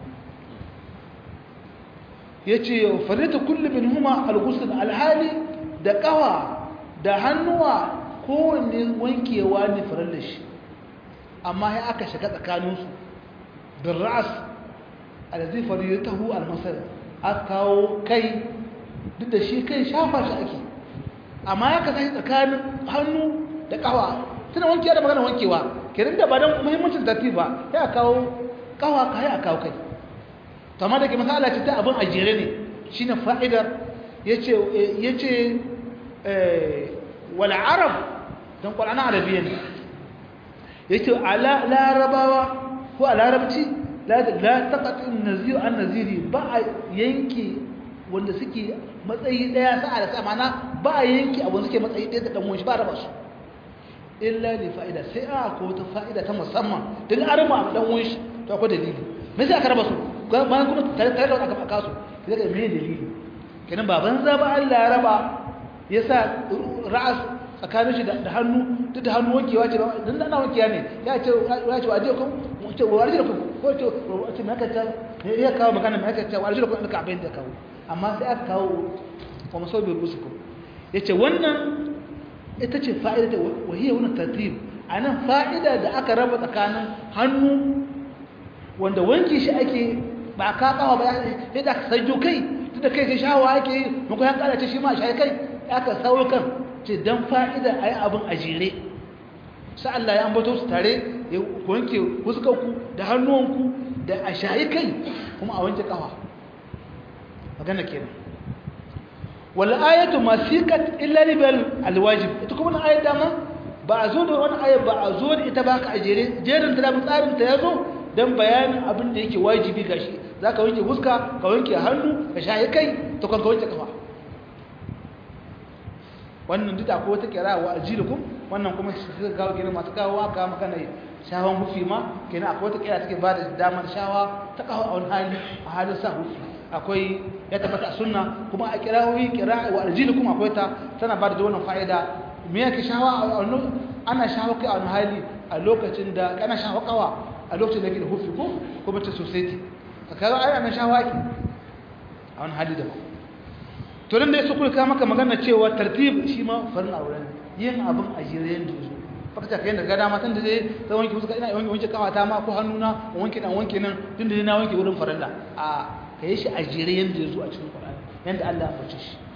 yace farita kullu minhuma al-ghusl al-hali da kawa da hannuwa kowanne wankewa ne farillar shi amma ya aka shiga tsakaninsu bin ra'as alazai fariyatahu al-masar aka kawo kai duk da shi kai shafa shi ake amma ya kasance tsakanin hannu da kawa tana wankewa da magana wankewa kenan da ba don muhimmancin tartib ba ya kawo kawa ka ya kawo kai to amma da ke masala ce ta abin ajere ne shine fa'idar yace yace eh wal arab dan qur'ana arabiyya ne yace ala larabawa ko a larabci la la taqatu an-nazir an-naziri ba yanki wanda suke matsayi daya sa'a da samana ba yanki abun suke matsayi daya da dan wani ba raba su illa li fa'ida sai a ko ta fa'ida ta musamman dan arma dan wani to akwai dalili me sai aka raba su bayan kuma tare da aka aka su kaga me dalili kenan ba banza ba Allah ya raba yasa ra'as tsakanin shi da hannu duk da hannu wankewa ce ba dan ana wankewa ne ya ce ya ce waje ku ce waje ku ko ce ce maka ta ya kawo magana maka ta waje ku da ka abin da kawo amma sai aka kawo wa masabi rusukum yace wannan ita ce fa'ida ta wahiya wannan tartib anan fa'ida da aka raba tsakanin hannu wanda wanki shi ake ba ka kawo ba sai da ka sanjo kai tunda kai sai shawa ake mun ko yan kara ce shi ma shi kai aka sawo kan ce dan fa'ida ayi abin ajire sai Allah ya ambato su tare ya wanke fuskarku da hannuwanku da a shayi kai kuma a wanke kafa magana kenan wal ayatu masiqat illa bil alwajib ita kuma ayat dama ba a zo da wani ayat ba a zo da ita ba ka ajire jerin da tsarin ta yazo dan bayanin abin da yake wajibi gashi zaka wanke fuska ka wanke hannu ka shayi kai to kan ka wanke kafa wannan duk akwai wata kira wa ajilukum wannan kuma suka kawo kenan masu kawo aka maka ne shawan hufi ma kenan akwai wata kira take ba da damar shawa ta kawo a wani hali a halin sa hufi akwai ya tabbata sunna kuma a kirawoyi kira wa ajilukum akwai ta tana ba da wannan fa'ida me yake shawa a wannan ana shawa kai a wani hali a lokacin da kana shawa kawa a lokacin da kake da hufi ko kuma ta society kaga ai ana shawa ki a wani hali da to dan da su kulka maka magana cewa tartib shi ma farin auren yin abin a jirayen da su baka ta kai da gada matan da zai ta wanke fuska ina wanke wanke kawata ma ko hannuna wanke dan wanke nan tun da na wanke wurin farilla a kai shi a jirayen da su a cikin Qur'ani yanda Allah ya fice shi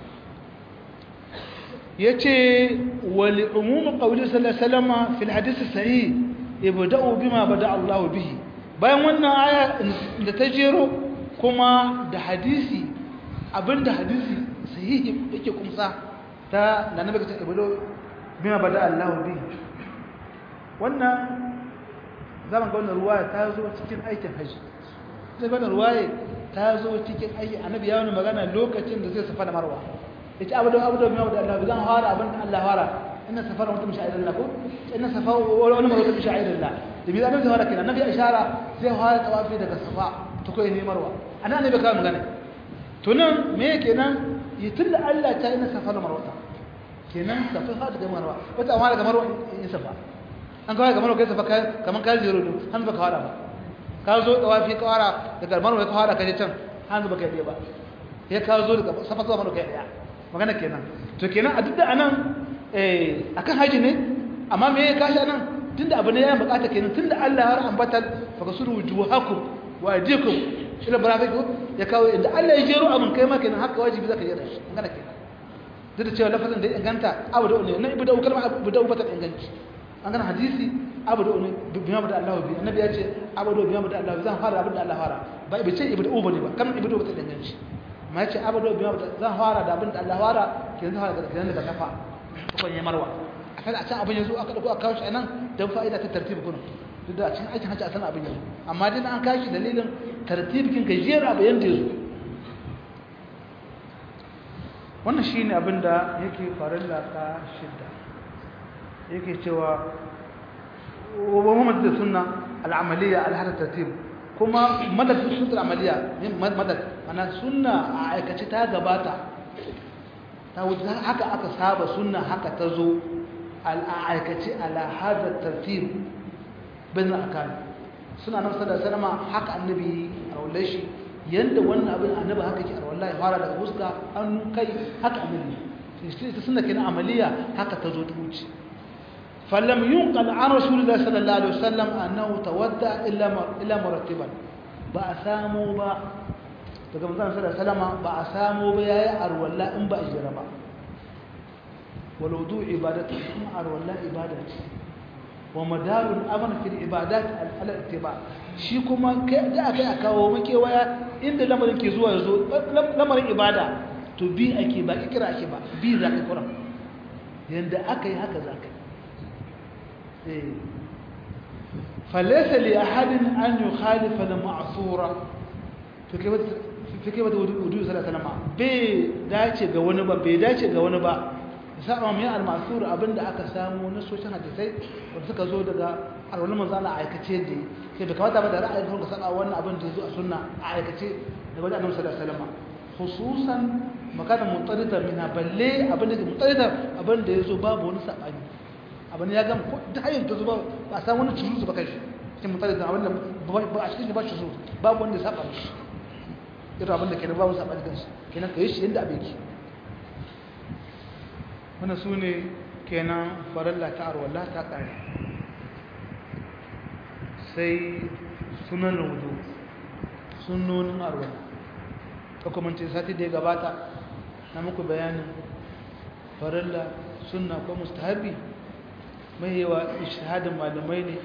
yace wal umum qawli sallallahu alaihi wasallam fi al hadith sahih ibda'u bima bada Allah bihi bayan wannan aya da ta jero kuma da hadisi abinda hadisi sahihi yake kumsa ta da nabi ta ibda'u bima bada Allah bihi wannan zaman ga wannan ruwaya ta zo cikin aikin haji sai wannan ruwaya ta zo cikin aiki annabi ya wani magana lokacin da zai safa da marwa yace abu da abu da bima bada Allah zan fara abinda Allah fara inna safara mutum sha'irillah ko inna safa wani marwa mutum sha'irillah da bi annabi fara kenan annabi ishara zai fara tawafi daga safa to kai ne marwa ana annabi ka magana to nan me kenan yitin da Allah ta inna safa da marwa kenan safa fa daga marwa wata amma daga marwa in safa an kawai ga marwa kai safa kai kaman kai zero do han baka fara ba ka zo tawafi ka fara daga marwa ka fara kaje can han baka yi ba sai ka zo daga safa zuwa marwa kai daya magana kenan to kenan a duk da anan eh akan haji ne amma me ya kashi anan tunda abu ne ya bukata kenan tunda Allah har ambata fakasuru wujuhakum wa aydikum ila barafiku ya kawo inda Allah ya jero abun kai ma kenan haka wajibi zaka yi shi magana kenan duk da cewa lafazin da ya inganta abu da ne na ibda kalma abu da bata inganci an gana hadisi abu da ne bima da Allah bi annabi ya ce abu da bima da Allah zan fara abu da Allah fara ba bai ce ibda uba ne ba kan ibda bata inganci amma ya ce abu da bima zan fara da abin da Allah fara kenan zan fara da daga kafa tukun ya marwa a kan a can abin yanzu aka dauko a kawo shi a nan don fa'ida ta tartibi kuna duk da a cikin aikin hajji a san abin yanzu amma dai an kashi dalilin tartibikin gajiyar abu yanda ya zo wannan shi ne abin da yake farin ta shidda yake cewa wa muhammad da sunna al'amaliya alhada tartib kuma madad sunna al'amaliya madad ana sunna a aikace ta gabata ta wuce haka aka saba sunna haka ta zo al'aikace ala hada tartib bin akan suna nan sallallahu alaihi wasallam haka annabi rawlai shi yanda wannan abin annabi haka ke wallahi fara daga fuska an kai haka annabi shi ta sunna kenan amaliya haka ta zo ta wuce falam yunqal an rasulullahi sallallahu alaihi wasallam annahu tawadda illa illa murattiban ba a samu ba daga manzon sallallahu alaihi wasallam ba a samu ba yayi arwalla in ba a jira ba wal wudu ibadatu kuma arwalla ibadatu wa madarul amr fil ibadat al ittiba shi kuma kai da akai a kawo muke waya inda lamarin ke zuwa yazo lamarin ibada to bi ake ba kira ake ba bi za ka kura yanda akai haka za ka eh falaysa li ahadin an yukhalifa al ma'thura to kai fi kai wata wudu sallallahu alaihi wasallam bai dace ga wani ba bai dace ga wani ba saba mai al-masur abinda aka samu na soshin hadisai wanda suka zo daga alwala manzo Allah aikace da sai bai kawata ba da ra'ayin ka saba wannan abin da yazo a sunna a aikace da wajen Annabi sallallahu alaihi wasallam khususan makana mutarida mina balle abin da mutarida abin da yazo babu wani sabani abin ya ga da hayin ta zuba ba san wani cikin ba kai cikin mutarida abin da ba a cikin ba shi babu wanda ya saba shi irin abin da ke da babu sabani kansu kenan kai shi inda abin ki wannan su ne kenan farilla ta arwallah ta ƙare sai sunan wudu sunonin arwallah ta kuma ce sati da ya gabata na muku bayanin farilla sunna ko mustahabi mai yawa ishahadin malamai ne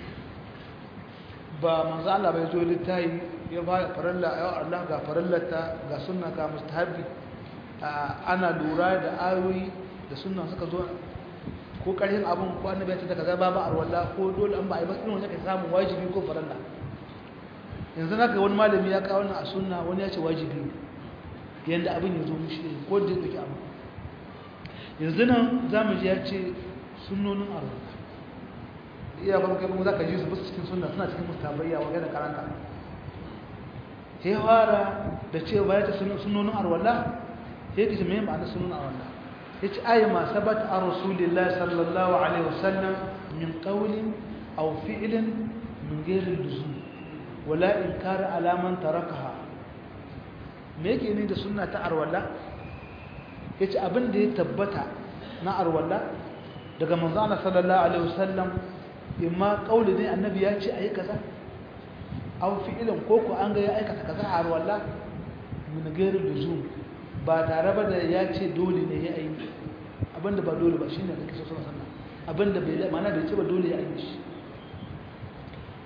ba manzo Allah bai zo littayi ya ba farilla ya Allah ga farillata ga sunna ga mustahabi ana lura da ayoyi da sunna suka zo ko ƙarfin abin ko annabi ya ce da kaza babu arwalla ko dole an ba a yi ba irin wanda ka samu wajibi ko farilla yanzu naka wani malami ya kawo wannan a sunna wani ya ce wajibi yanda abin ya zo mushi ko da yake abu yanzu nan zamu ji ya ce sunnonin arwalla iya kuma kai kuma zaka ji su bisa cikin sunna suna cikin mustahabbayya wa ga karanta sai fara da cewa ya ce sunnonin arwalla sai ki me ma'ana sunnonin arwalla yace ayi ma sabat a rasulillahi sallallahu alaihi wasallam min qawlin aw fi'lin min ghairi luzum wala inkar ala man tarakaha me yake ne da sunna ta arwalla yace abin da ya tabbata na arwalla daga manzo Allah sallallahu alaihi wasallam imma qawli ne annabi ya ce ayi kaza aw fi'lin koko an ga ya aikata kaza a arwalla min ghairi luzum ba tare ba da ya ce dole ne ya yi abinda ba dole ba shine da kake so sanan abinda bai da mana bai ce ba dole ya yi shi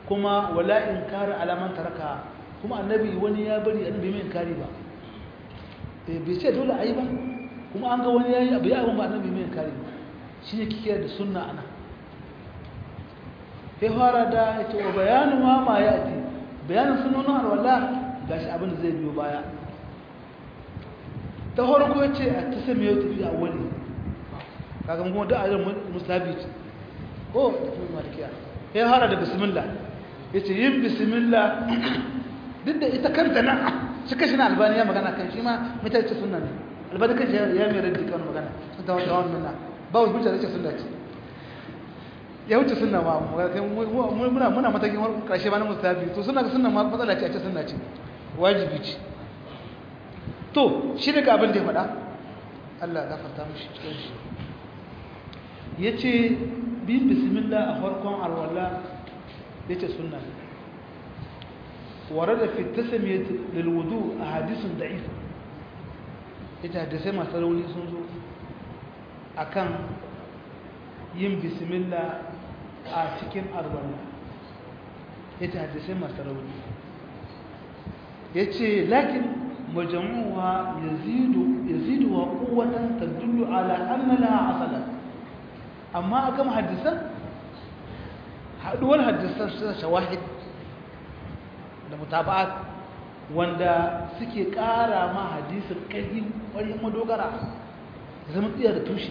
kuma wala inkar alaman taraka kuma annabi wani ya bari annabi mai inkari ba eh bai ce dole ayi ba kuma an ga wani yayi abu ya abun ba annabi mai inkari ba shine kike da sunna ana sai fara da yace wa bayanu ma ma yati bayanin sunnonin alwala gashi abin da zai biyo baya ta farko yace a tasmiyatu fi awwali kaga mun da ayyukan musabi ko da kuma malikiya sai fara da bismillah yace yin bismillah duk da ita kanta nan shi kashi na albani ya magana kan shi ma mita ce sunna ne albani kan shi ya mai raddi kan magana sun ta wata wannan nan ba wani hujja da ce sunna ce ya wuce sunna ma muna muna matakin karshe ba na mustahabi to sunna ga sunna ma matsala ce a ce sunna ce wajibi ce to shi daga abin da ya faɗa Allah ya gafarta mishi cikin shi yace bi bismillah a farkon alwala yace sunna ne ورد في التسمية للوضوء أحاديث ضعيفة إذا حدثي ما سروني سنزو أكان يم بسم الله أتكين أربعة إذا حدثي ما سروني يتي لكن مجموعها يزيد يزيد قوة تدل على أن لها أصلا أما أكم حدثا دول حدثا شواهد da mutaba'at wanda suke ƙara ma hadisin ƙarfin ƙwarin madogara zama tsiya da tushe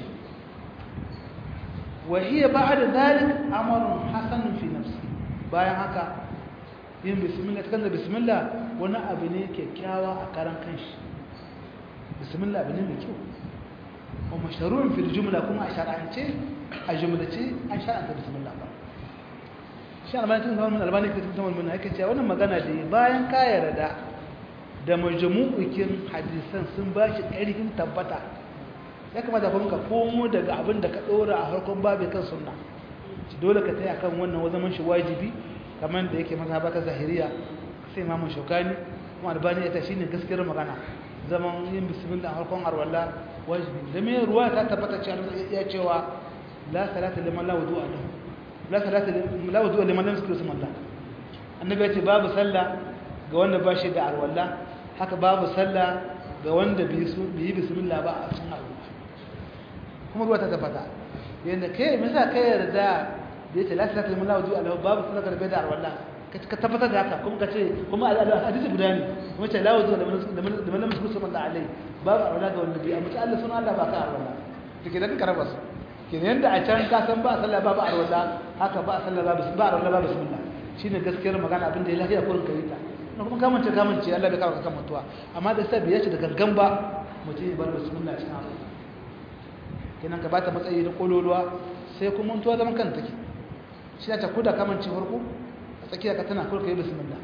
wa hiya ba'da zalik amarun hasanun fi nafsi bayan haka yin bismillah kan da bismillah wani abu ne kyakkyawa a karan kanshi bismillah abu ne mai kyau wa mashru'un fil jumla kuma a shar'ance a jumlace an shar'anta bismillah ba shi albani tun zama albani ke tun mun yake cewa wannan magana da bayan ka yarda da majmu'ukin hadisan sun bashi ƙarfin tabbata ya kamata fa muka komo daga abin da ka dora a harkon babu kan sunna dole ka tsaya kan wannan wazaman shi wajibi kamar da yake mazhaba ka zahiriya sai imamu shaukani kuma albani ita shine gaskiyar magana zaman yin bismillah harkon arwalla wajibi da me ruwa ta tabbata cewa ya cewa la salata liman la wudu'a lahu la salata la wudu liman lam yuzkar isma Allah annabi ya ce babu sallah ga wanda ba shi da alwala haka babu sallah ga wanda bai su bi bismillah ba a cikin alwala kuma ruwa ta tabbata yanda kai me yasa kai yarda da yace la salata liman la wudu lahu babu sallah ga bai da alwala ka tabbatar da haka kuma ka ce kuma hadisi guda ne kuma ce la wudu liman lam yuzkar isma Allah alai babu alwala ga wanda bai amma Allah sunan Allah ba ka alwala kike da karaba su kenan yanda a can ka san ba sallah ba ba arwala haka ba sallah ba ba arwala ba bismillah shine gaskiyar magana abin da ya lafiya kurin kai ta kuma kamance kamance Allah bai kawo ka kan mutuwa amma da sai biya ce da gangan ba mutum ya bar bismillah cikin abu kenan ka bata matsayi da kololuwa sai kuma mutuwa zaman kan take shi ta kuda kamance farko a tsakiya ka tana kurin kai bismillah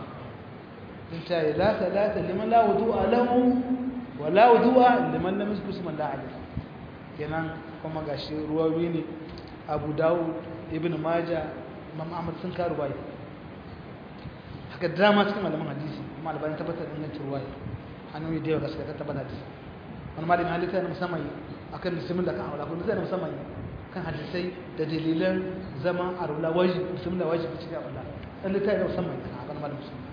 in ta yi la salata liman la wudu'a lahu wa la wudu'a liman lam yuzkur isma Allah alayhi kenan kuma gashi ruwawi ne Abu Dawud Ibn Majah Imam Ahmad sun karu bai haka drama cikin malaman hadisi kuma albani tabbatar da ingancin ruwaya hanyoyi da yawa gaskiya ta tabbata da wani malamin hadisi ne musamman akan bismillah kan aula kuma zai musamman kan hadisai da dalilan zaman arula wajib bismillah wajib cikin aula dan littafi ne musamman kan akan malamin sunna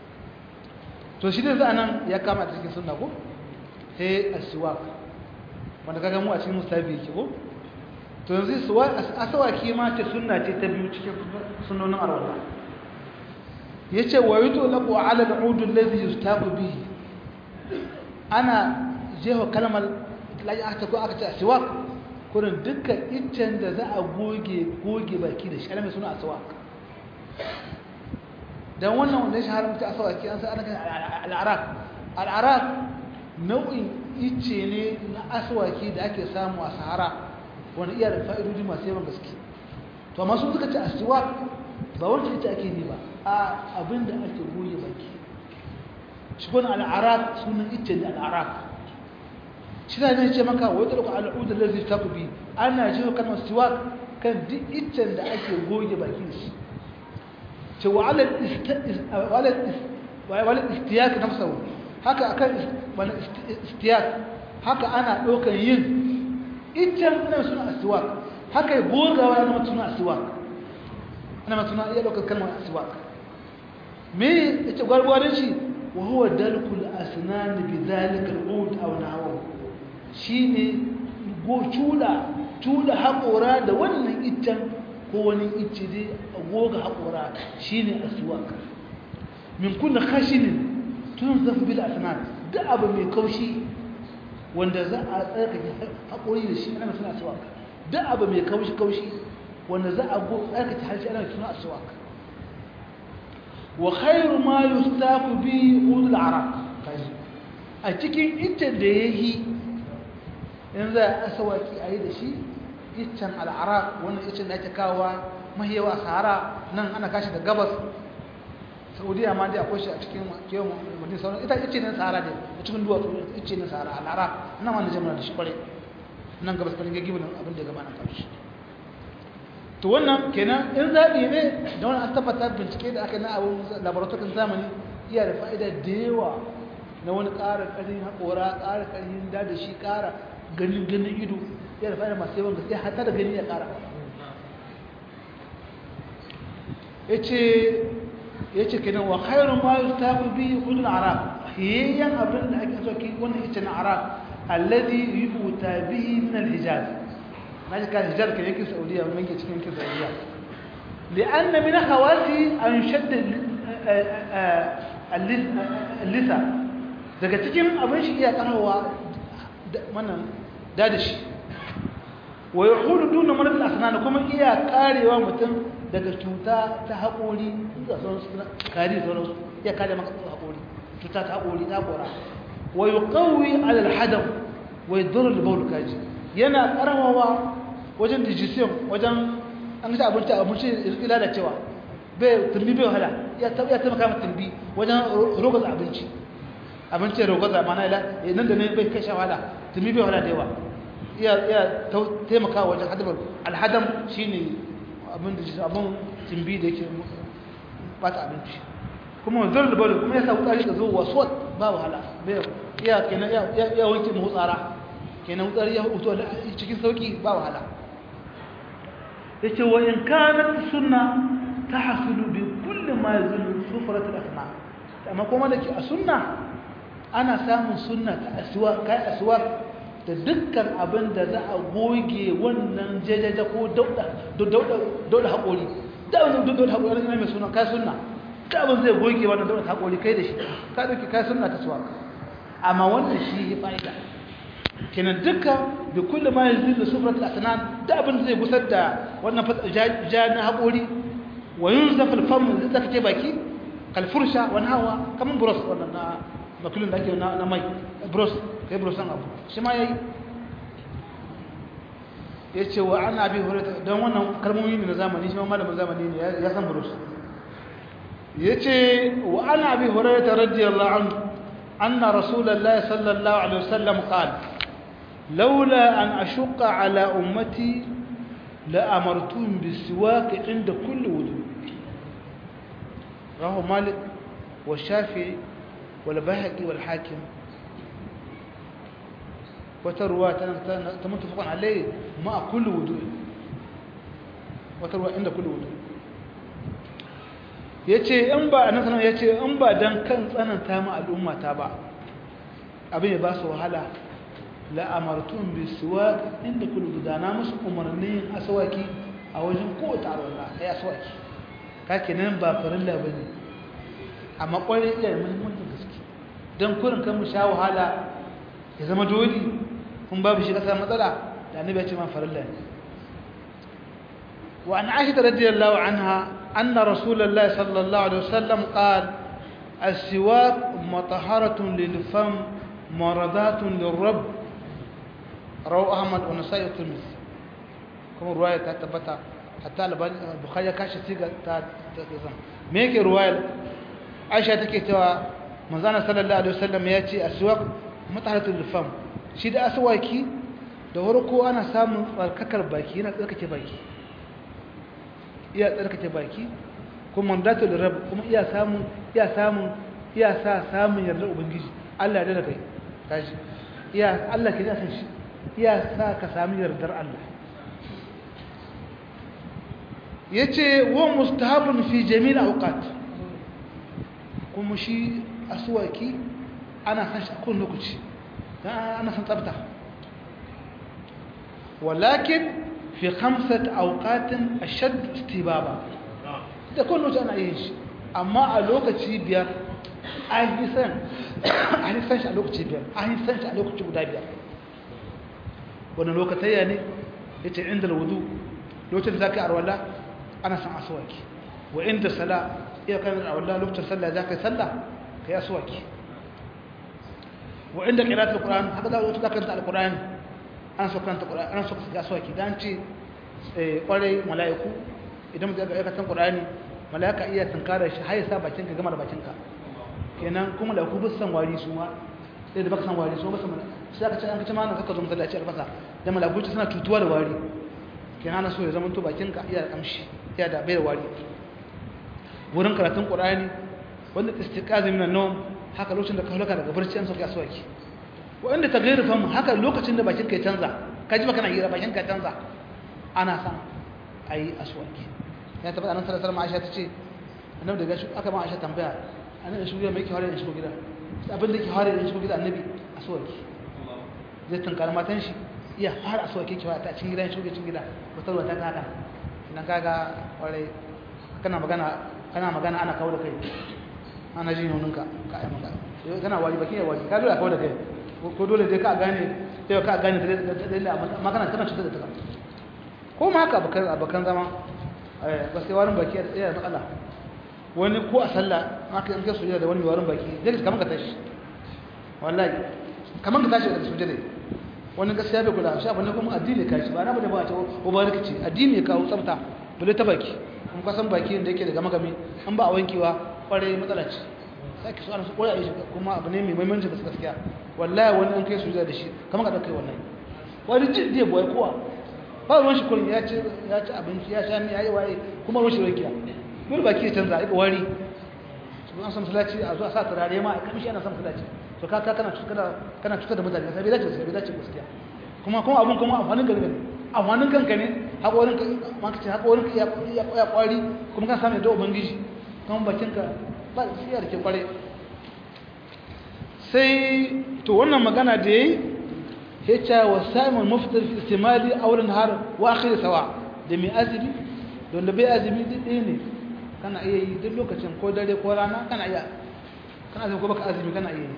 to shi ne za nan ya kama cikin sunna ko sai aswaq wanda kaga mu a cikin mustahabi yake ko to yanzu suwa asawaki ma ce sunna ce ta biyu cikin sunnonin arwala yace wa yutu laqu ala al-ud alladhi yustabu bihi ana jeho kalmar lai aka ko aka ce aswaq kurin dukkan iccen da za a goge goge baki da shi ana mai suna aswaq dan wannan wanda shi haramta aswaki an san ana al-araq al-araq nau'in ice ne na aswaki da ake samu a sahara wani iya da fa'idodi masu yawan gaske to amma sun suka ce aswak ba wanda ita ake ni ba a abinda ake goye baki shi kun al'araq sunan ice ne al'araq shi da ne ce maka wai da al'ud allazi taqbi ana jiho kan aswak kan duk icen da ake goge baki shi ce wa ala wala istiyak nafsuhu haka akan wani istiyak haka ana ɗaukar yin iccen nan suna aswak haka gogawa na suna aswak ana matuna iya ɗaukar kalmar aswak me yace gwargwarin shi wa huwa dalkul asnan bi zalika al-ud aw nahwa shine go cula cula haƙora da wannan iccen ko wani icce dai a goga haƙora shine aswak min kulli khashinin tunzaf bil asnan da abu mai kaushi wanda za a tsarkake haƙori da shi ana mutuna aswak da abu mai kaushi kaushi wanda za a go tsarkake harshe ana mutuna aswak wa khairu ma yustaku bi udul araq kaji a cikin iccen da yayi in za a aswaki ayi da shi iccen al-araq wannan iccen da ake kawa mahiyawa sahara nan ana kashi da gabas saudiya ma dai akwai shi a cikin kewan mutum sauran ita ice ne sahara ne a cikin duwatsu ice ne sahara al'ara nan wanda jama'a da shi kware nan gabas kwarin gaggi nan abin da ya gaba na karshe to wannan kenan in zaɓi ne da wani an tabbata bincike da aka yi na abin laboratorin zamani iya da fa'ida da yawa na wani ƙara ƙarfin haƙora ƙara ƙarfin da da shi ƙara ganin ganin ido iya da fa'ida masu yawan gaske hatta da gani ya ƙara ya ce ya ce kenan wa khairu ma yustaku bi kullu arab hiyan abin da ake so ki wannan ita na arab alladhi yuta bihi min al-hijaz naji kan hijaz ke yake saudiya mun yake cikin yake saudiya لان من خواتي ان شد اللثه daga cikin abin shi iya karawa wannan dadashi wa yahulu duna marad al-asnan kuma iya karewa mutum daga cuta ta haƙori da sauransu kari sauransu ya kare maka haƙori cuta ta haƙori ta ƙora wa yuqawi ala al-hadam wa yadur al-bawl kaji yana karawawa wajen digestion wajen an ga abinci abinci ila da cewa bai tumbi bai wahala ya ta ya taimaka maka tumbi wajen rogaza abinci abinci rogaza mana ila nan da ne bai kai shawala tumbi bai wahala da yawa iya iya taimaka wajen hadam al-hadam shine abin da shi abin timbi da yake bata abinci kuma zuwa da bari kuma ya sa wutsari ka zo waswat ba wahala bai iya kenan ya ya wanke mu tsara kenan wutsari ya huto cikin sauki ba wahala yace wa in kanat sunna tahsulu bi kulli ma yazul sufrat al-asma amma kuma da ke a sunna ana samun sunna ta aswa kai aswa da dukkan abin da za a goge wannan jajaja ko dauda haƙori da wani dauda haƙori ne mai suna kai suna da abin zai goge wannan dauda haƙori kai da shi ka ɗauki kai suna ta suwa amma wannan shi ya fa'ida kenan dukkan da kullum ma yanzu da sufrat al-asnan da abin zai gusar da wannan ja na haƙori wa yunzaf al-fam zai take baki kalfursha wani hawa kaman bros wannan na makulun da ake na mai bros kai bros an abu shi ma yayi yace wa ana abi hurairah dan wannan kalmomi ne na zamani shi ma malamin zamani ne ya san bros yace wa ana abi hurairah radiyallahu anhu anna rasulullahi sallallahu alaihi wasallam qala laula an ashqa ala ummati la amartum bisiwak inda kulli wudu rawahu malik wa shafi'i والبيهقي والحاكم وتروى متفق عليه مع كل وضوء وتروى عند كل وضوء yace in ba annabi sallallahu yace in ba dan kan tsananta mu al'umma ta ba abin ya ba su wahala la amartum bi siwak inda kullu gudana musu umarni aswaki a wajen ko tarwala ai aswaki kake nan ba farilla bane amma kwarai iya muhimmanci gaske dan kurin kan mu sha wahala ya zama dole kun babu shi kasa matsala da annabi ya ce man farilla ne wa an aisha radiyallahu anha anna rasulullahi sallallahu alaihi wasallam qala as-siwak mutahharatun lil fam maradatun lir rabb rawahu ahmad wa nasa'i wa tirmidhi kuma ruwaya ta tabbata hatta al-bukhari ya kashi siga ta zama me yake ruwayar aisha take cewa manzana sallallahu alaihi wasallam ya ce aswaq mutaharatul fam shi da aswaki da warko ana samun tsarkakar baki yana tsarkake baki iya tsarkake baki kuma mandatul rabb kuma iya samun iya samun iya sa samun yarda ubangiji Allah ya da kai kaji iya Allah ke san shi iya sa ka samu yardar Allah yace wa mustahabun fi jami'il awqat kuma shi aswaki ana san shi a kowane lokaci ana san tsafta walakin fi khamsat awqatin ashad istibaba da kowane lokaci ana yin shi amma a lokaci biyar an yi san an yi san shi a lokaci biyar an yi san shi a lokaci guda biyar wani lokatayya ne yace inda alwudu lokacin da zaka arwala ana san aswaki wa inda sala iya kan arwala lokacin sallah zaka yi sallah kai aswaki wa inda qira'atul qur'an haka da lokacin zaka karanta alqur'ani ana so karanta qur'ani ana so ka aswaki dan ce eh kwarai malaiku idan mutum ya karanta qur'ani malaika iya tunkara shi har ya sa bakin ka gama da bakin ka kenan kuma da ku bisan wari su ma sai da baka san wari so ba san sai aka ce an kace ma nan kaka zo masallaci albasa da malaku suna tutuwa da wari kenan ana so ya zama to bakin ka iya da kamshi iya da bai da wari wurin karatun qur'ani wanda istiqaza min an-nawm haka lokacin da ka halaka daga barci an sauke aswaki wanda taghayyur fam haka lokacin da bakin ka ya canza kaji baka na hira bakin ka ya canza ana san ayi aswaki ya tabbata annabi sallallahu alaihi wasallam Aisha tace annabi daga shi aka ma Aisha tambaya annabi shi ya mai ki hore da shi gida abin da ke hore da shi gida annabi aswaki zai tankar matan shi iya fara aswaki ki ta cikin gidan shi cikin gida wata ruwa ta kaka nan kaga kware kana magana kana magana ana kawo da kai ana jin yauninka ka ai magana kana wari baki ya wari ka dole kawo da kai ko dole dai ka gane sai ka gane da magana tana cutar da ta ko ma haka bakan bakan zama eh ba sai warin baki ya da matsala wani ko a sallah haka in ka sujada da wani warin baki zai kamar ka tashi wallahi kamar ka tashi da sujada wani gaskiya bai kula shi abin kuma addini ka shi ba na bada ba ta ko ba rikici addini ka kawo tsafta bale ta baki kuma ka san baki da yake da gama gami an ba a wankewa kware matsala ce sai ki so ana so koya shi kuma abu ne mai muhimmanci gaskiya wallahi wani an kai sujada da shi kamar ka dauka wallahi wani jiddi boye kowa ba ruwan shi kullum ya ci ya ci abinci ya sha mi yayi waye kuma ruwan shi rakiya dole baki ya canza ai wari su an san salaci a zo a sa turare ma a kamshi ana san salaci to ka ka kana kana kana cutar da mutane sai bai dace sai bai dace gaskiya kuma kuma abun kuma amfanin gari ne amfanin kanka ne hakorin ka ma kace hakorin ka ya ya kwari kuma kan samu da ubangiji kuma bakin ka ba sai ya rike kware sai to wannan magana da yayi yace wa saimul muftir fi istimali aw an-nahar wa akhir sawa da mai azumi don da bai azumi duk ɗaya ne kana iya yi duk lokacin ko dare ko rana kana iya kana azumi ko baka azumi kana iya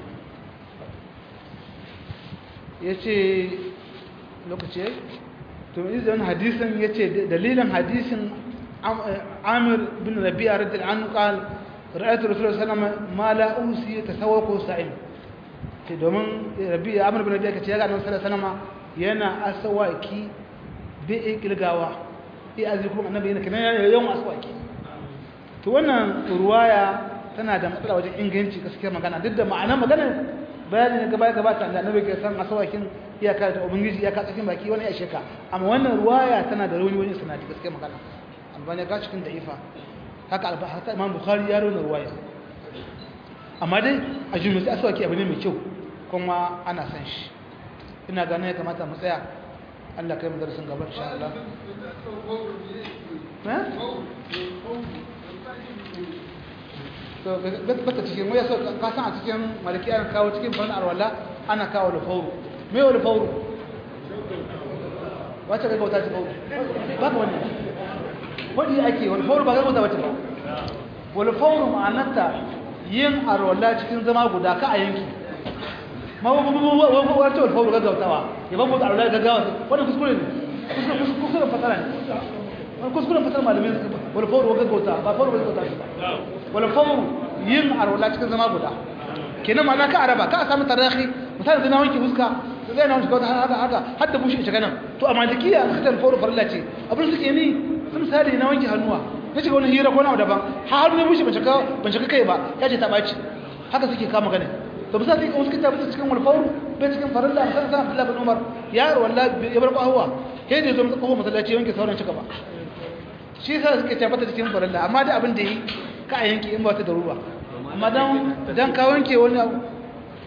yi yace lokaci to idan hadisin yace dalilin hadisin Amir bin Rabi'a radhiyallahu anhu qal ra'aytu Rasulullah sallallahu alaihi wasallam ma la usi tasawwaqu sa'im ce domin Rabi'a Amir bin Rabi'a kace ya ga Annabi sallallahu alaihi wasallam yana aswaki bi kilgawa bi azikrum annabi yana kana yawan aswaki to wannan ruwaya tana da matsala wajen inganci gaskiyar magana duk da ma'anar magana bayani ne gaba gaba ta annabi ke san aswakin iyaka da ubangiji iyaka cikin baki wani ya sheka amma wannan ruwaya tana da rauni wani sanadi gaskiyar magana albani ga cikin da'ifa haka albahata imam bukhari ya rauna ruwaya amma dai a jumla aswaki abu ne mai kyau kuma ana san shi ina ganin ya kamata mu tsaya Allah kai mu darasin gaba insha Allah eh to bata cikin mu yaso ka san a cikin maliki an kawo cikin farin arwala ana kawo da fauru me wala fauru wace ga gauta ta fauru ba ka wannan wadi ake wala fauru ba ga gauta wace ba wala fauru ma'anarta yin arwala cikin zama guda ka a yanki ma wa wa wa wato wala fauru ga gautawa ya ba mu da arwala ga gawa wannan kuskure ne kuskure fasara ne wannan kuskure fasara malamin wala fauru ga gauta ba fauru ga gauta wala fauru yin arwala cikin zama guda kenan ma ka araba ka samu tarihi misali zai na wanke fuska zai na wanke wata haka haka hadda bushe ita kanan to a malikiya an katar fauru farilla ce abin suke ni sun misali na wanke hannuwa na shiga wani hira ko na daban har ne bushe ban shaka ban shaka kai ba ya ce ta baci haka suke kama gane to bisa sai wasu kita bisa cikin wal fauru bai cikin farilla san san Abdullah bin Umar ya wallahi ya bar qahuwa kai da zo mu qahuwa masallaci wanke sauran cika ba shi yasa suke tabbata cikin farilla amma da abin da yi ka a yanke in ba ta da ruwa amma dan dan ka wanke wani abu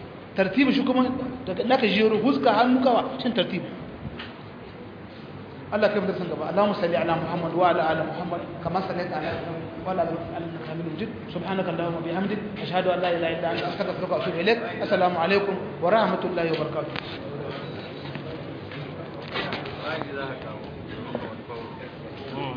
tartibi shi kuma daga naka jiro huska hannu kawa shin tartibi Allah kai mutum gaba Allahumma salli ala Muhammad wa ala ali Muhammad kama sallaita ala Ibrahim wa ala ali Ibrahim innaka Hamidum Majid subhanaka Allahumma bihamdik ashhadu an la ilaha illa anta astaghfiruka wa atubu ilaik assalamu alaikum wa rahmatullahi wa barakatuh